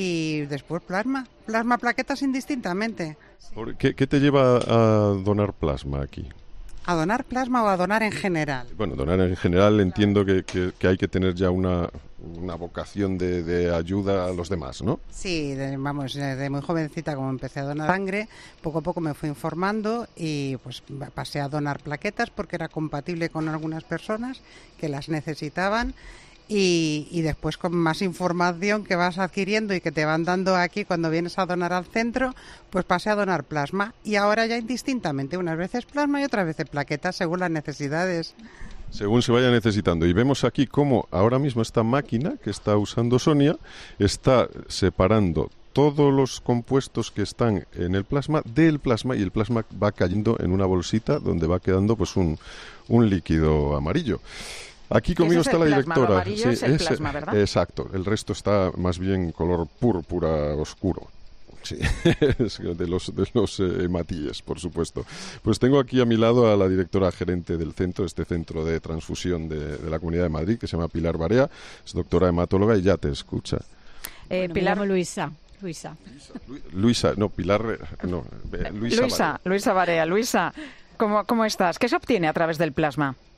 y después plasma, plasma, plaquetas indistintamente. ¿Por qué, ¿Qué te lleva a donar plasma aquí? ¿A donar plasma o a donar en general? Bueno, donar en general entiendo que, que, que hay que tener ya una, una vocación de, de ayuda a los demás, ¿no? Sí, de, vamos, desde muy jovencita como empecé a donar sangre, poco a poco me fui informando y pues pasé a donar plaquetas porque era compatible con algunas personas que las necesitaban. Y, y después con más información que vas adquiriendo y que te van dando aquí cuando vienes a donar al centro, pues pasé a donar plasma y ahora ya indistintamente, unas veces plasma y otras veces plaquetas según las necesidades. Según se vaya necesitando. Y vemos aquí cómo ahora mismo esta máquina que está usando Sonia está separando todos los compuestos que están en el plasma del plasma y el plasma va cayendo en una bolsita donde va quedando pues un, un líquido amarillo. Aquí conmigo está la directora. Sí, es el plasma, ¿verdad? Exacto. El resto está más bien color púrpura oscuro. Sí, de los, de los eh, hematíes, por supuesto. Pues tengo aquí a mi lado a la directora gerente del centro, este centro de transfusión de, de la Comunidad de Madrid, que se llama Pilar Barea, es doctora hematóloga y ya te escucha. Eh, bueno, Pilar me llamo Luisa. Luisa. Luisa, no, Pilar, no, Luisa. Luisa, Luisa Barea. Luisa, ¿cómo, cómo estás? ¿Qué se obtiene a través del plasma?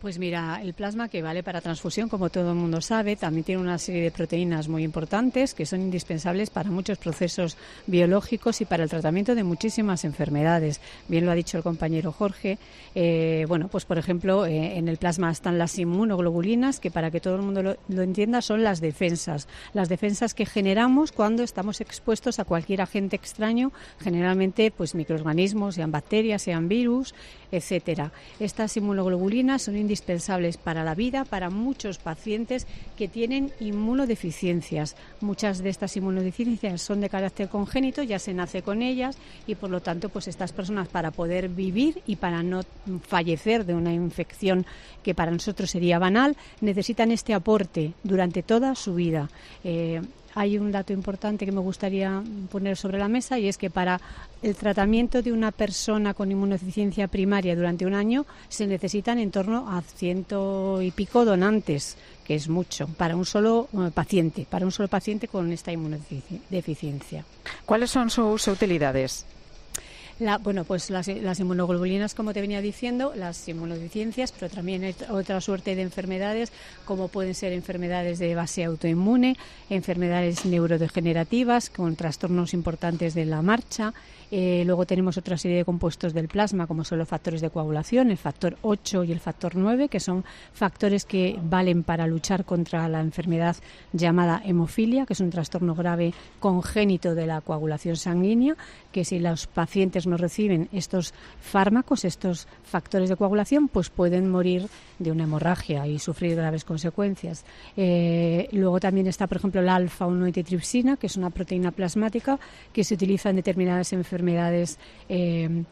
Pues mira, el plasma, que vale para transfusión, como todo el mundo sabe, también tiene una serie de proteínas muy importantes que son indispensables para muchos procesos biológicos y para el tratamiento de muchísimas enfermedades. Bien lo ha dicho el compañero Jorge. Eh, bueno, pues por ejemplo, eh, en el plasma están las inmunoglobulinas, que para que todo el mundo lo, lo entienda son las defensas. Las defensas que generamos cuando estamos expuestos a cualquier agente extraño, generalmente pues microorganismos, sean bacterias, sean virus, etcétera. Estas inmunoglobulinas son indispensables para la vida, para muchos pacientes que tienen inmunodeficiencias. Muchas de estas inmunodeficiencias son de carácter congénito, ya se nace con ellas y por lo tanto pues estas personas, para poder vivir y para no fallecer de una infección que para nosotros sería banal, necesitan este aporte durante toda su vida. Eh, Hay un dato importante que me gustaría poner sobre la mesa, y es que para el tratamiento de una persona con inmunodeficiencia primaria durante un año se necesitan en torno a ciento y pico donantes, que es mucho, para un solo paciente, para un solo paciente con esta inmunodeficiencia. ¿Cuáles son sus utilidades? La, bueno, pues las, las inmunoglobulinas, como te venía diciendo, las inmunodeficiencias, pero también hay otra suerte de enfermedades, como pueden ser enfermedades de base autoinmune, enfermedades neurodegenerativas con trastornos importantes de la marcha. Eh, luego tenemos otra serie de compuestos del plasma, como son los factores de coagulación, el factor ocho y el factor nueve, que son factores que valen para luchar contra la enfermedad llamada hemofilia, que es un trastorno grave congénito de la coagulación sanguínea, que si los pacientes no reciben estos fármacos, estos factores de coagulación, pues pueden morir de una hemorragia y sufrir graves consecuencias. Eh, luego también está, por ejemplo, la alfa uno antitripsina, que es una proteína plasmática que se utiliza en determinadas enfermedades eh,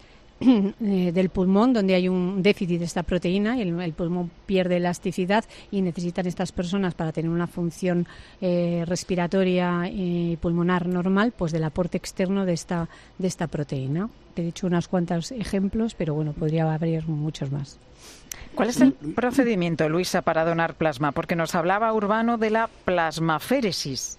del pulmón, donde hay un déficit de esta proteína y el, el pulmón pierde elasticidad, y necesitan estas personas, para tener una función eh, respiratoria y pulmonar normal, pues del aporte externo de esta, de esta proteína. Te he dicho unos cuantos ejemplos, pero bueno, podría haber muchos más. ¿Cuál es el procedimiento, Luisa, para donar plasma? Porque nos hablaba Urbano de la plasmaféresis.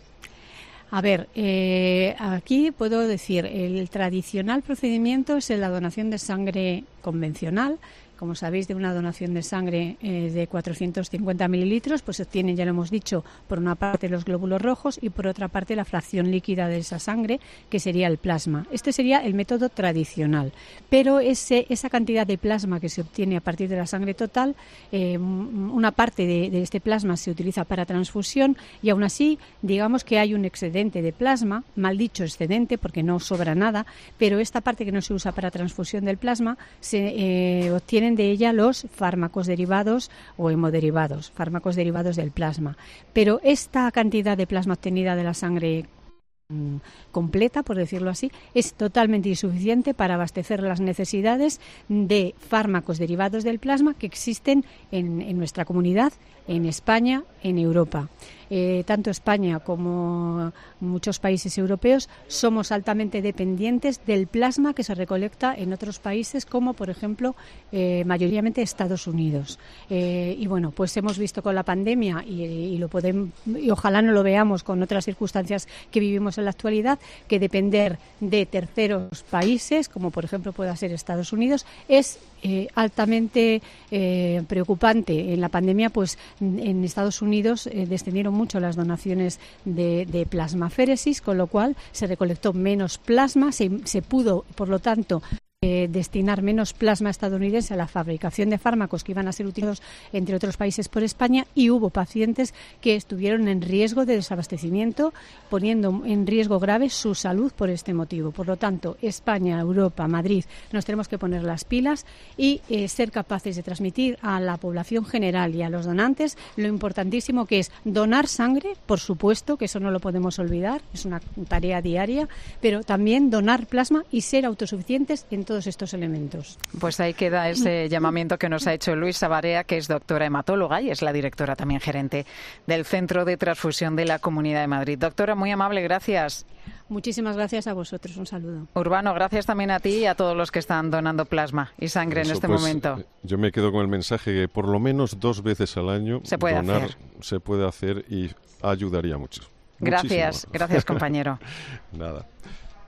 A ver, eh, aquí puedo decir, el tradicional procedimiento es la donación de sangre convencional. Como sabéis, de una donación de sangre eh, de cuatrocientos cincuenta mililitros, pues se obtienen, ya lo hemos dicho, por una parte los glóbulos rojos y por otra parte la fracción líquida de esa sangre, que sería el plasma. Este sería el método tradicional. Pero ese, esa cantidad de plasma que se obtiene a partir de la sangre total, eh, una parte de, de este plasma se utiliza para transfusión, y aún así, digamos que hay un excedente de plasma, mal dicho excedente porque no sobra nada, pero esta parte que no se usa para transfusión del plasma se eh, obtiene de ella los fármacos derivados o hemoderivados, fármacos derivados del plasma. Pero esta cantidad de plasma obtenida de la sangre mmm, completa, por decirlo así, es totalmente insuficiente para abastecer las necesidades de fármacos derivados del plasma que existen en, en nuestra comunidad, en España, en Europa. Eh, tanto España como muchos países europeos somos altamente dependientes del plasma que se recolecta en otros países, como por ejemplo eh, mayoritariamente Estados Unidos. Eh, y bueno, pues hemos visto con la pandemia, y, y lo podemos, y ojalá no lo veamos con otras circunstancias que vivimos en la actualidad, que depender de terceros países, como por ejemplo pueda ser Estados Unidos, es eh, altamente eh, preocupante. En la pandemia, pues en Estados Unidos eh, descendieron mucho las donaciones de, de plasmaféresis, con lo cual se recolectó menos plasma, se, se pudo, por lo tanto, Eh, destinar menos plasma estadounidense a la fabricación de fármacos que iban a ser utilizados entre otros países por España, y hubo pacientes que estuvieron en riesgo de desabastecimiento, poniendo en riesgo grave su salud por este motivo. Por lo tanto, España, Europa, Madrid, nos tenemos que poner las pilas y eh, ser capaces de transmitir a la población general y a los donantes lo importantísimo que es donar sangre, por supuesto, que eso no lo podemos olvidar, es una tarea diaria, pero también donar plasma y ser autosuficientes en todos estos elementos. Pues ahí queda ese llamamiento que nos ha hecho Luisa Barea, que es doctora hematóloga y es la directora también gerente del Centro de Transfusión de la Comunidad de Madrid. Doctora, muy amable, gracias. Muchísimas gracias a vosotros, un saludo. Urbano, gracias también a ti y a todos los que están donando plasma y sangre Eso, en este pues, momento. Yo me quedo con el mensaje que por lo menos dos veces al año se puede donar hacer. se puede hacer y ayudaría mucho. Gracias, Muchísimo. gracias compañero. Nada.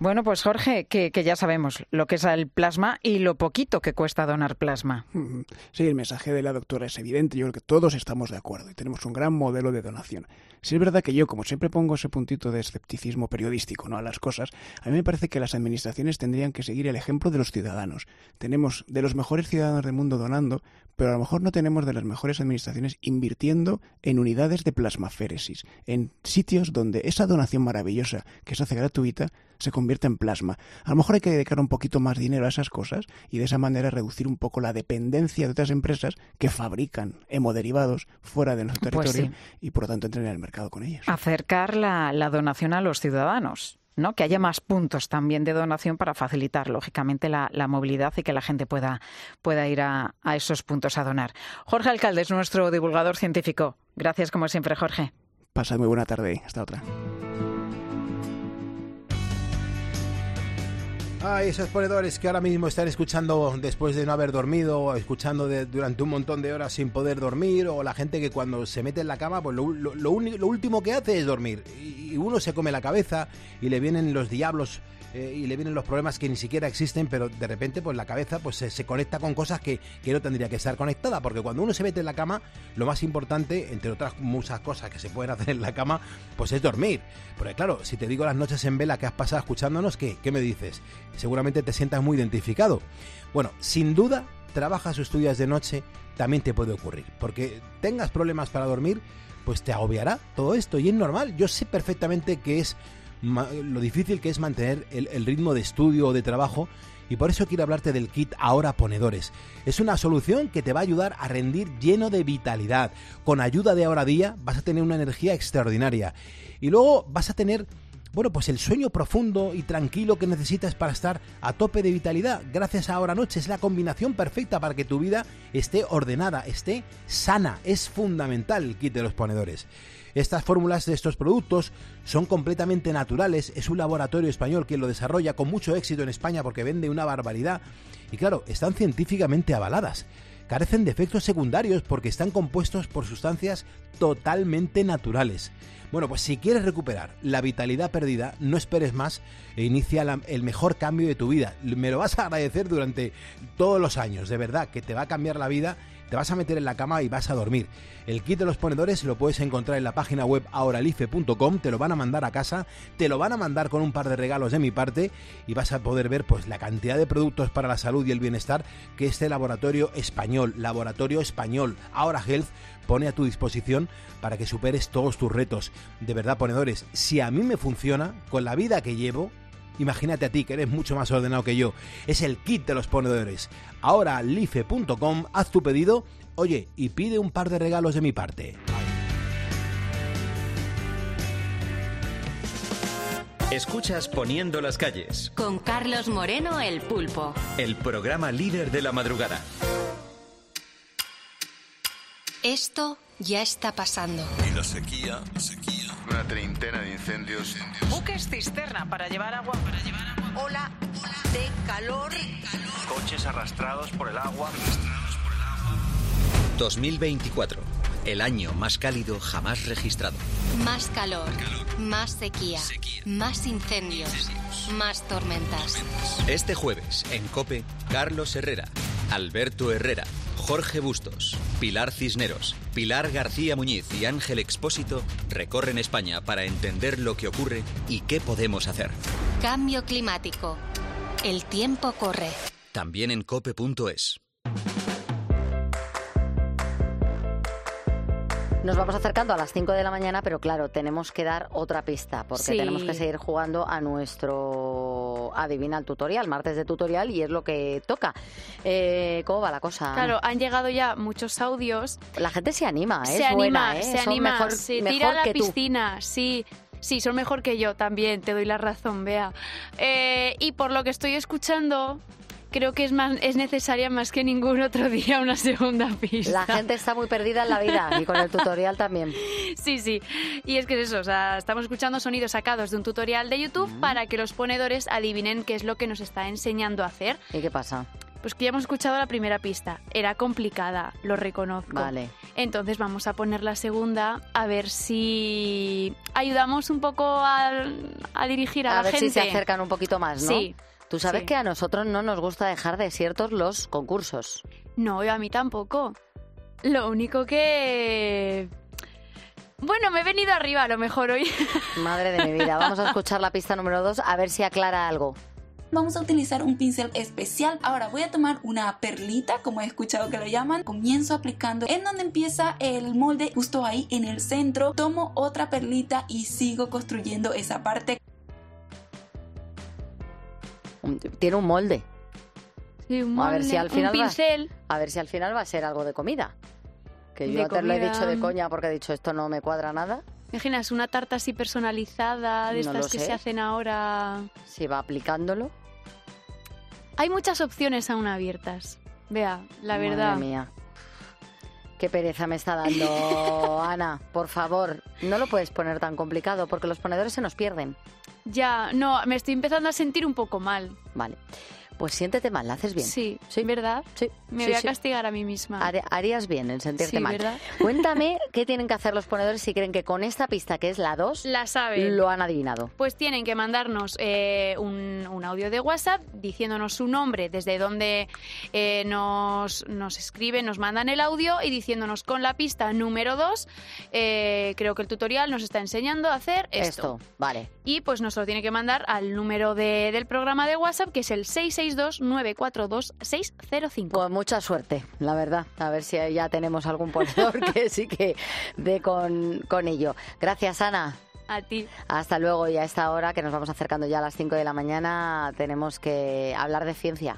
Bueno, pues Jorge, que, que ya sabemos lo que es el plasma y lo poquito que cuesta donar plasma. Sí, el mensaje de la doctora es evidente. Yo creo que todos estamos de acuerdo y tenemos un gran modelo de donación. Sí es verdad que yo, como siempre pongo ese puntito de escepticismo periodístico, ¿no?, a las cosas, a mí me parece que las administraciones tendrían que seguir el ejemplo de los ciudadanos. Tenemos de los mejores ciudadanos del mundo donando, pero a lo mejor no tenemos de las mejores administraciones invirtiendo en unidades de plasmaféresis, en sitios donde esa donación maravillosa que se hace gratuita se convierte en plasma. A lo mejor hay que dedicar un poquito más dinero a esas cosas y de esa manera reducir un poco la dependencia de otras empresas que fabrican hemoderivados fuera de nuestro territorio, pues sí, y por lo tanto entren en el mercado con ellos. Acercar la, la donación a los ciudadanos, ¿no? Que haya más puntos también de donación para facilitar, lógicamente, la, la movilidad y que la gente pueda, pueda ir a, a esos puntos a donar. Jorge Alcalde es nuestro divulgador científico. Gracias, como siempre, Jorge. Pasad muy buena tarde. Hasta otra. Ay, esos ponedores que ahora mismo están escuchando después de no haber dormido, o escuchando de, durante un montón de horas sin poder dormir, o la gente que cuando se mete en la cama, pues lo, lo, lo, uni, lo último que hace es dormir. Y, y uno se come la cabeza y le vienen los diablos eh, y le vienen los problemas que ni siquiera existen, pero de repente pues la cabeza pues se, se conecta con cosas que, que no tendría que estar conectada, porque cuando uno se mete en la cama, lo más importante, entre otras muchas cosas que se pueden hacer en la cama, pues es dormir. Porque claro, si te digo las noches en vela que has pasado escuchándonos, ¿qué, qué me dices? Seguramente te sientas muy identificado. Bueno, sin duda, trabajas o estudias de noche, también te puede ocurrir, porque tengas problemas para dormir, pues te agobiará todo esto, y es normal. Yo sé perfectamente que es lo difícil que es mantener el, el ritmo de estudio o de trabajo, y por eso quiero hablarte del kit Ahora Ponedores. Es una solución que te va a ayudar a rendir lleno de vitalidad. Con ayuda de Ahora Día vas a tener una energía extraordinaria, y luego vas a tener, bueno, pues el sueño profundo y tranquilo que necesitas para estar a tope de vitalidad. Gracias a Ahora Noche es la combinación perfecta para que tu vida esté ordenada, esté sana. Es fundamental el kit de los ponedores. Estas fórmulas de estos productos son completamente naturales. Es un laboratorio español quien lo desarrolla con mucho éxito en España porque vende una barbaridad. Y claro, están científicamente avaladas. Carecen de efectos secundarios porque están compuestos por sustancias totalmente naturales. Bueno, pues si quieres recuperar la vitalidad perdida, no esperes más e inicia la, el mejor cambio de tu vida. Me lo vas a agradecer durante todos los años, de verdad, que te va a cambiar la vida. Te vas a meter en la cama y vas a dormir. El kit de los ponedores lo puedes encontrar en la página web ahoralife punto com, te lo van a mandar a casa, te lo van a mandar con un par de regalos de mi parte y vas a poder ver pues la cantidad de productos para la salud y el bienestar que este laboratorio español, laboratorio español, Ahora Health, pone a tu disposición para que superes todos tus retos. De verdad, ponedores, si a mí me funciona, con la vida que llevo, imagínate a ti, que eres mucho más ordenado que yo. Es el kit de los ponedores. ahoralife punto com, haz tu pedido, oye, y pide un par de regalos de mi parte. Escuchas Poniendo las calles. Con Carlos Moreno, el Pulpo. El programa líder de la madrugada. Esto ya está pasando. Y la sequía, la sequía. Una treintena de incendios. incendios. Buques cisterna para llevar agua. Para llevar agua. Ola, ola de calor. de calor. Coches arrastrados por el agua. Arrastrados por el agua. dos mil veinticuatro. El año más cálido jamás registrado. Más calor, calor. Más sequía, sequía. Más incendios, incendios, más tormentas. tormentas. Este jueves, en COPE, Carlos Herrera, Alberto Herrera, Jorge Bustos, Pilar Cisneros, Pilar García Muñiz y Ángel Expósito recorren España para entender lo que ocurre y qué podemos hacer. Cambio climático. El tiempo corre. También en cope punto es. Nos vamos acercando a las cinco de la mañana, pero claro, tenemos que dar otra pista, porque sí. tenemos que seguir jugando a nuestro Adivina el tutorial, martes de tutorial, y es lo que toca. Eh, ¿Cómo va la cosa? Claro, han llegado ya muchos audios. La gente se anima, ¿eh? Se es anima, buena, ¿eh? se Son anima, mejor, se mejor tira a la que piscina, tú. sí. Sí, son mejor que yo también, te doy la razón, Bea. Eh, y por lo que estoy escuchando, creo que es más es necesaria más que ningún otro día una segunda pista. La gente está muy perdida en la vida y con el tutorial también. Sí, sí. Y es que es eso, o sea, estamos escuchando sonidos sacados de un tutorial de YouTube mm. para que los ponedores adivinen qué es lo que nos está enseñando a hacer. ¿Y qué pasa? Pues que ya hemos escuchado la primera pista. Era complicada, lo reconozco. Vale. Entonces vamos a poner la segunda a ver si ayudamos un poco a, a dirigir a, a la ver gente. si se acercan un poquito más, ¿no? Sí. Tú sabes sí. que a nosotros no nos gusta dejar desiertos los concursos. No, a mí tampoco. Lo único que... Bueno, me he venido arriba a lo mejor hoy. Madre de mi vida. Vamos a escuchar la pista número dos a ver si aclara algo. Vamos a utilizar un pincel especial. Ahora voy a tomar una perlita, como he escuchado que lo llaman. Comienzo aplicando en donde empieza el molde, justo ahí en el centro. Tomo otra perlita y sigo construyendo esa parte. Tiene un molde. Sí, un molde, a ver si al final un pincel. Va, a ver si al final va a ser algo de comida. Que yo De antes lo he comida. dicho de coña porque he dicho esto no me cuadra nada. Imaginas una tarta así personalizada, de No estas lo que sé. se hacen ahora. Si va aplicándolo. Hay muchas opciones aún abiertas. Vea, la Madre verdad. mía. Qué pereza me está dando, Ana. Por favor, no lo puedes poner tan complicado porque los ponedores se nos pierden. Ya, no, me estoy empezando a sentir un poco mal. Vale. Pues siéntete mal, lo haces bien. Sí, ¿sí? ¿Verdad? Sí. Me sí, voy a sí. castigar a mí misma. Har- harías bien en sentirte Sí, mal. ¿verdad? Cuéntame qué tienen que hacer los ponedores si creen que con esta pista, que es la dos, La saben. lo han adivinado. Pues tienen que mandarnos eh, un, un audio de WhatsApp diciéndonos su nombre, desde donde eh, nos, nos escriben, nos mandan el audio y diciéndonos con la pista número dos, eh, creo que el tutorial nos está enseñando a hacer esto. Esto, vale. Y pues nos lo tiene que mandar al número de, del programa de WhatsApp, que es el seis seis dos, nueve cuatro dos, seis cero cinco. Pues mucha suerte, la verdad. A ver si ya tenemos algún ponedor que sí que dé con, con ello. Gracias, Ana. A ti. Hasta luego, y a esta hora, que nos vamos acercando ya a las cinco de la mañana, tenemos que hablar de ciencia.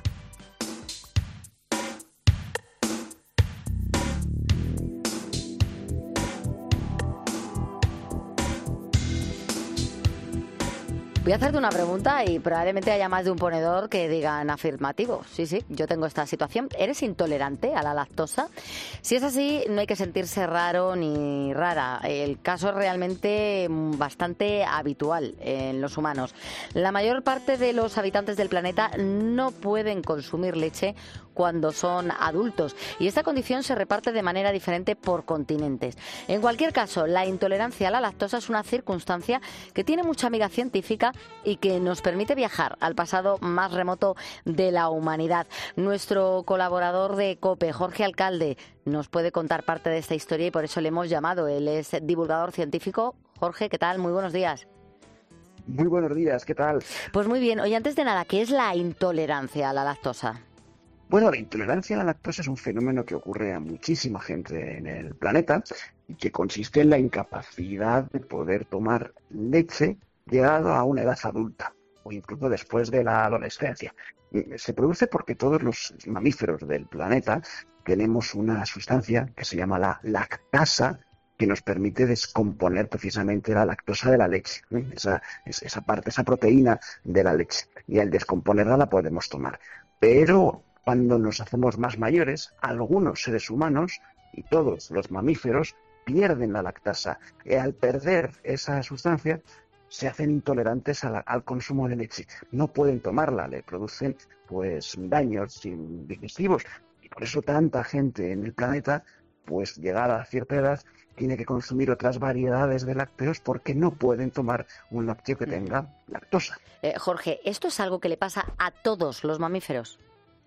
Voy a hacerte una pregunta y probablemente haya más de un ponedor que digan afirmativo. Sí, sí, yo tengo esta situación. ¿Eres intolerante a la lactosa? Si es así, no hay que sentirse raro ni rara. El caso es realmente bastante habitual en los humanos. La mayor parte de los habitantes del planeta no pueden consumir leche cuando son adultos, y esta condición se reparte de manera diferente por continentes. En cualquier caso, la intolerancia a la lactosa es una circunstancia que tiene mucha amiga científica y que nos permite viajar al pasado más remoto de la humanidad. Nuestro colaborador de COPE, Jorge Alcalde, nos puede contar parte de esta historia y por eso le hemos llamado. Él es divulgador científico. Jorge, ¿qué tal? Muy buenos días. Muy buenos días, ¿qué tal? Pues muy bien. Oye, antes de nada, ¿qué es la intolerancia a la lactosa? Bueno, la intolerancia a la lactosa es un fenómeno que ocurre a muchísima gente en el planeta y que consiste en la incapacidad de poder tomar leche llegado a una edad adulta o incluso después de la adolescencia. Se produce porque todos los mamíferos del planeta tenemos una sustancia que se llama la lactasa, que nos permite descomponer precisamente la lactosa de la leche, ¿eh? esa, esa parte, esa proteína de la leche. Y al descomponerla la podemos tomar. Pero cuando nos hacemos más mayores, algunos seres humanos y todos los mamíferos pierden la lactasa. Y al perder esa sustancia, se hacen intolerantes a la, al consumo de leche. No pueden tomarla, le producen pues daños digestivos. Y por eso tanta gente en el planeta, pues llegada a cierta edad, tiene que consumir otras variedades de lácteos porque no pueden tomar un lácteo que tenga lactosa. Eh, Jorge, ¿esto es algo que le pasa a todos los mamíferos?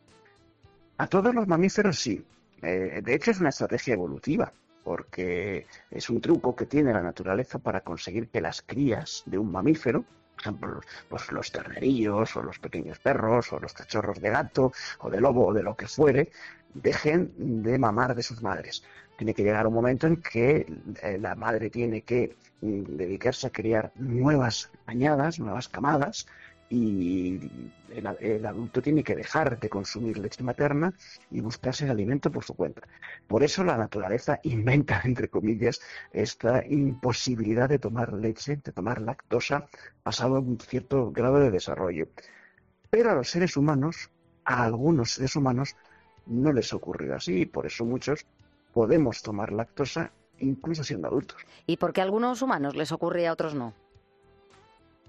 A todos los mamíferos sí. Eh, de hecho es una estrategia evolutiva, porque es un truco que tiene la naturaleza para conseguir que las crías de un mamífero, por ejemplo, pues los ternerillos o los pequeños perros o los cachorros de gato o de lobo o de lo que fuere, dejen de mamar de sus madres. Tiene que llegar un momento en que eh, la madre tiene que mm, dedicarse a criar nuevas añadas, nuevas camadas, y el, el adulto tiene que dejar de consumir leche materna y buscarse el alimento por su cuenta. Por eso la naturaleza inventa, entre comillas, esta imposibilidad de tomar leche, de tomar lactosa, pasado un cierto grado de desarrollo. Pero a los seres humanos, a algunos seres humanos, no les ha ocurrido así, y por eso muchos podemos tomar lactosa incluso siendo adultos. ¿Y por qué a algunos humanos les ocurre y a otros no?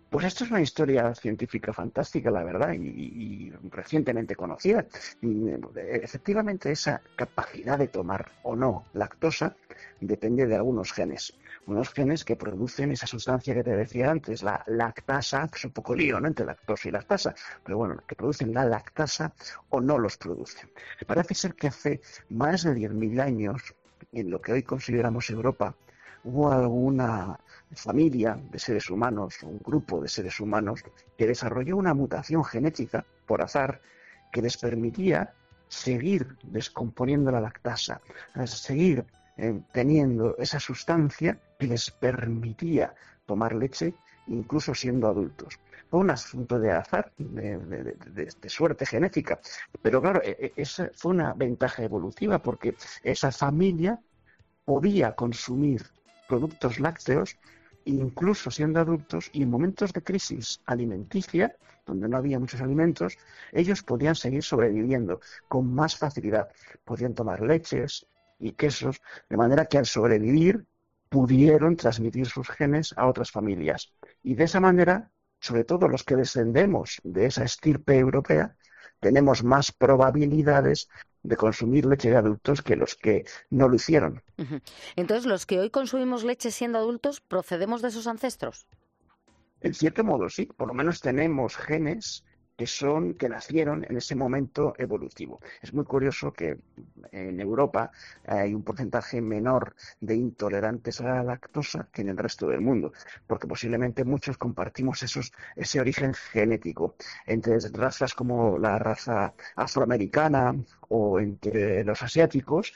Pues esto es una historia científica fantástica, la verdad, y, y recientemente conocida. Y, efectivamente, esa capacidad de tomar o no lactosa depende de algunos genes. Unos genes que producen esa sustancia que te decía antes, la lactasa, que es un poco lío, ¿no?, entre lactosa y lactasa, pero bueno, que producen la lactasa o no los producen. Parece ser que hace más de diez mil años, en lo que hoy consideramos Europa, hubo alguna familia de seres humanos, un grupo de seres humanos, que desarrolló una mutación genética, por azar, que les permitía seguir descomponiendo la lactasa, seguir eh, teniendo esa sustancia que les permitía tomar leche incluso siendo adultos. Fue un asunto de azar, de, de, de, de suerte genética, pero claro, esa fue una ventaja evolutiva porque esa familia podía consumir productos lácteos incluso siendo adultos, y en momentos de crisis alimenticia, donde no había muchos alimentos, ellos podían seguir sobreviviendo con más facilidad. Podían tomar leches y quesos, de manera que al sobrevivir pudieron transmitir sus genes a otras familias. Y de esa manera, sobre todo los que descendemos de esa estirpe europea, tenemos más probabilidades de consumir leche de adultos que los que no lo hicieron. Entonces, los que hoy consumimos leche siendo adultos, ¿procedemos de esos ancestros? En cierto modo, sí. Por lo menos tenemos genes que son que nacieron en ese momento evolutivo. Es muy curioso que en Europa hay un porcentaje menor de intolerantes a la lactosa que en el resto del mundo, porque posiblemente muchos compartimos esos, ese origen genético. Entre razas como la raza afroamericana o entre los asiáticos,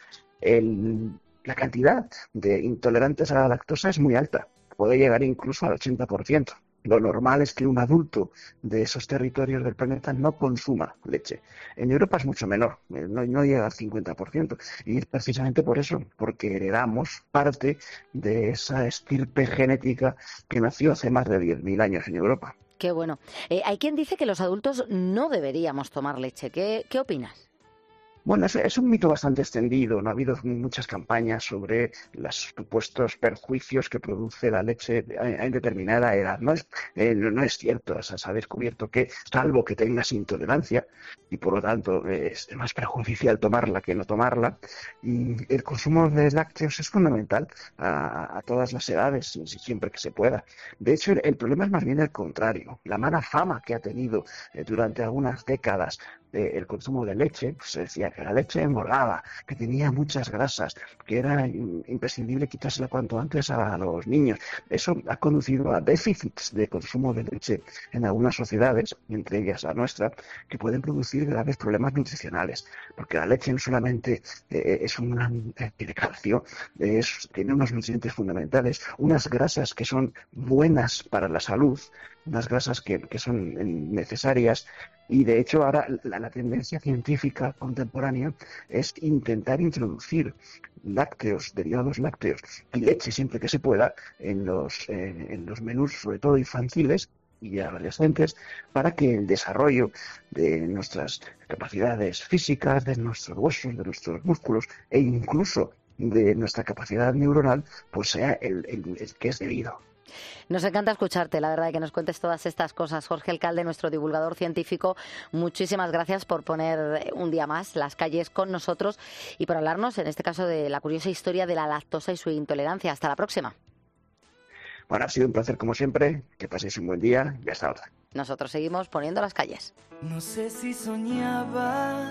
el, la cantidad de intolerantes a la lactosa es muy alta, puede llegar incluso al ochenta por ciento. Lo normal es que un adulto de esos territorios del planeta no consuma leche. En Europa es mucho menor, no, no llega al cincuenta por ciento. Y es precisamente por eso, porque heredamos parte de esa estirpe genética que nació hace más de diez mil años en Europa. Qué bueno. Eh, hay quien dice que los adultos no deberíamos tomar leche. ¿Qué, qué opinas? Bueno, es, es un mito bastante extendido. No ha habido muchas campañas sobre los supuestos perjuicios que produce la leche en determinada edad. No es, eh, no es cierto. O sea, se ha descubierto que, salvo que tengas intolerancia, y por lo tanto es más perjudicial tomarla que no tomarla, y el consumo de lácteos es fundamental a, a todas las edades, siempre que se pueda. De hecho, el, el problema es más bien el contrario. La mala fama que ha tenido eh, durante algunas décadas el consumo de leche, pues se decía que la leche engordaba, que tenía muchas grasas, que era imprescindible quitársela cuanto antes a los niños. Eso ha conducido a déficits de consumo de leche en algunas sociedades, entre ellas la nuestra, que pueden producir graves problemas nutricionales, porque la leche no solamente eh, es una eh, tiene calcio, es, tiene unos nutrientes fundamentales, unas grasas que son buenas para la salud, unas grasas que, que son necesarias, y de hecho ahora la, la tendencia científica contemporánea es intentar introducir lácteos, derivados lácteos y leche siempre que se pueda en los, eh, en los menús, sobre todo infantiles y adolescentes, para que el desarrollo de nuestras capacidades físicas, de nuestros huesos, de nuestros músculos e incluso de nuestra capacidad neuronal, pues sea el, el, el que es debido. Nos encanta escucharte, la verdad, y que nos cuentes todas estas cosas. Jorge Alcalde, nuestro divulgador científico, muchísimas gracias por poner un día más las calles con nosotros y por hablarnos, en este caso, de la curiosa historia de la lactosa y su intolerancia. Hasta la próxima. Bueno, ha sido un placer como siempre. Que paséis un buen día y hasta ahora. Nosotros seguimos poniendo las calles. No sé si soñaba,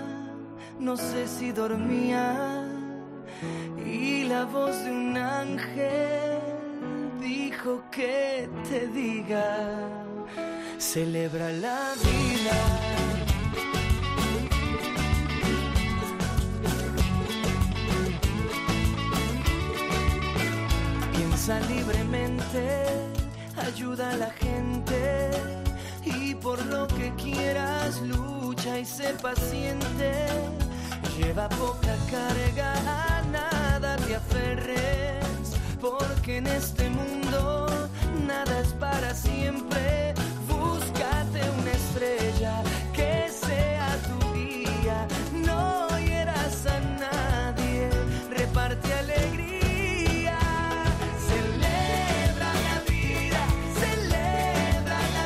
no sé si dormía, y la voz de un ángel dijo que te diga, celebra la vida. Piensa libremente, ayuda a la gente, y por lo que quieras lucha y sé paciente. Lleva poca carga, a nada te aferres, porque en este mundo nada es para siempre. Búscate una estrella que sea tu guía, no hieras a nadie, reparte alegría. Celebra la vida, celebra la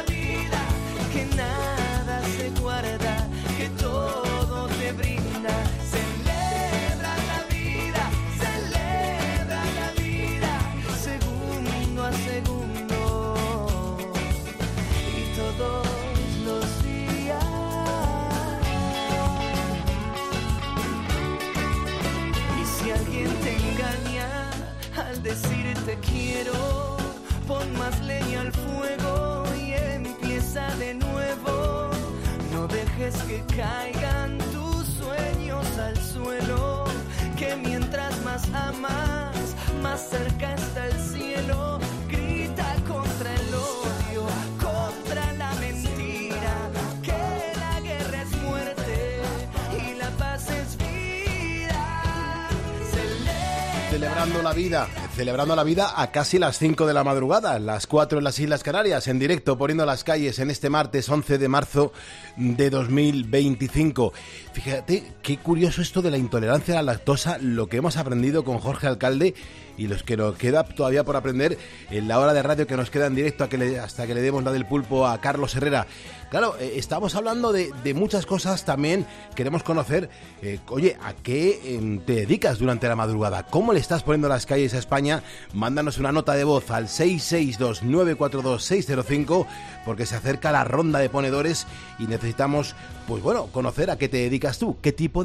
quiero, pon más leña al fuego y empieza de nuevo. No dejes que caigan tus sueños al suelo, que mientras más amas, más cerca está el cielo. Grita contra el odio, contra la mentira, que la guerra es muerte y la paz es vida. Celebra. Celebrando la vida, celebrando la vida a casi las cinco de la madrugada, las cuatro en las Islas Canarias, en directo, poniendo las calles en este martes once de marzo de dos mil veinticinco. Fíjate qué curioso esto de la intolerancia a la lactosa, lo que hemos aprendido con Jorge Alcalde y los que nos queda todavía por aprender en la hora de radio que nos queda en directo a que le, hasta que le demos la del pulpo a Carlos Herrera. Claro, eh, estamos hablando de, de muchas cosas, también queremos conocer, eh, oye, ¿a qué eh, te dedicas durante la madrugada? ¿Cómo le estás poniendo las calles a España? Mándanos una nota de voz al seis seis dos nueve cuatro dos seis cero cinco porque se acerca la ronda de ponedores y necesitamos, pues bueno, conocer a qué te dedicas tú, qué tipo de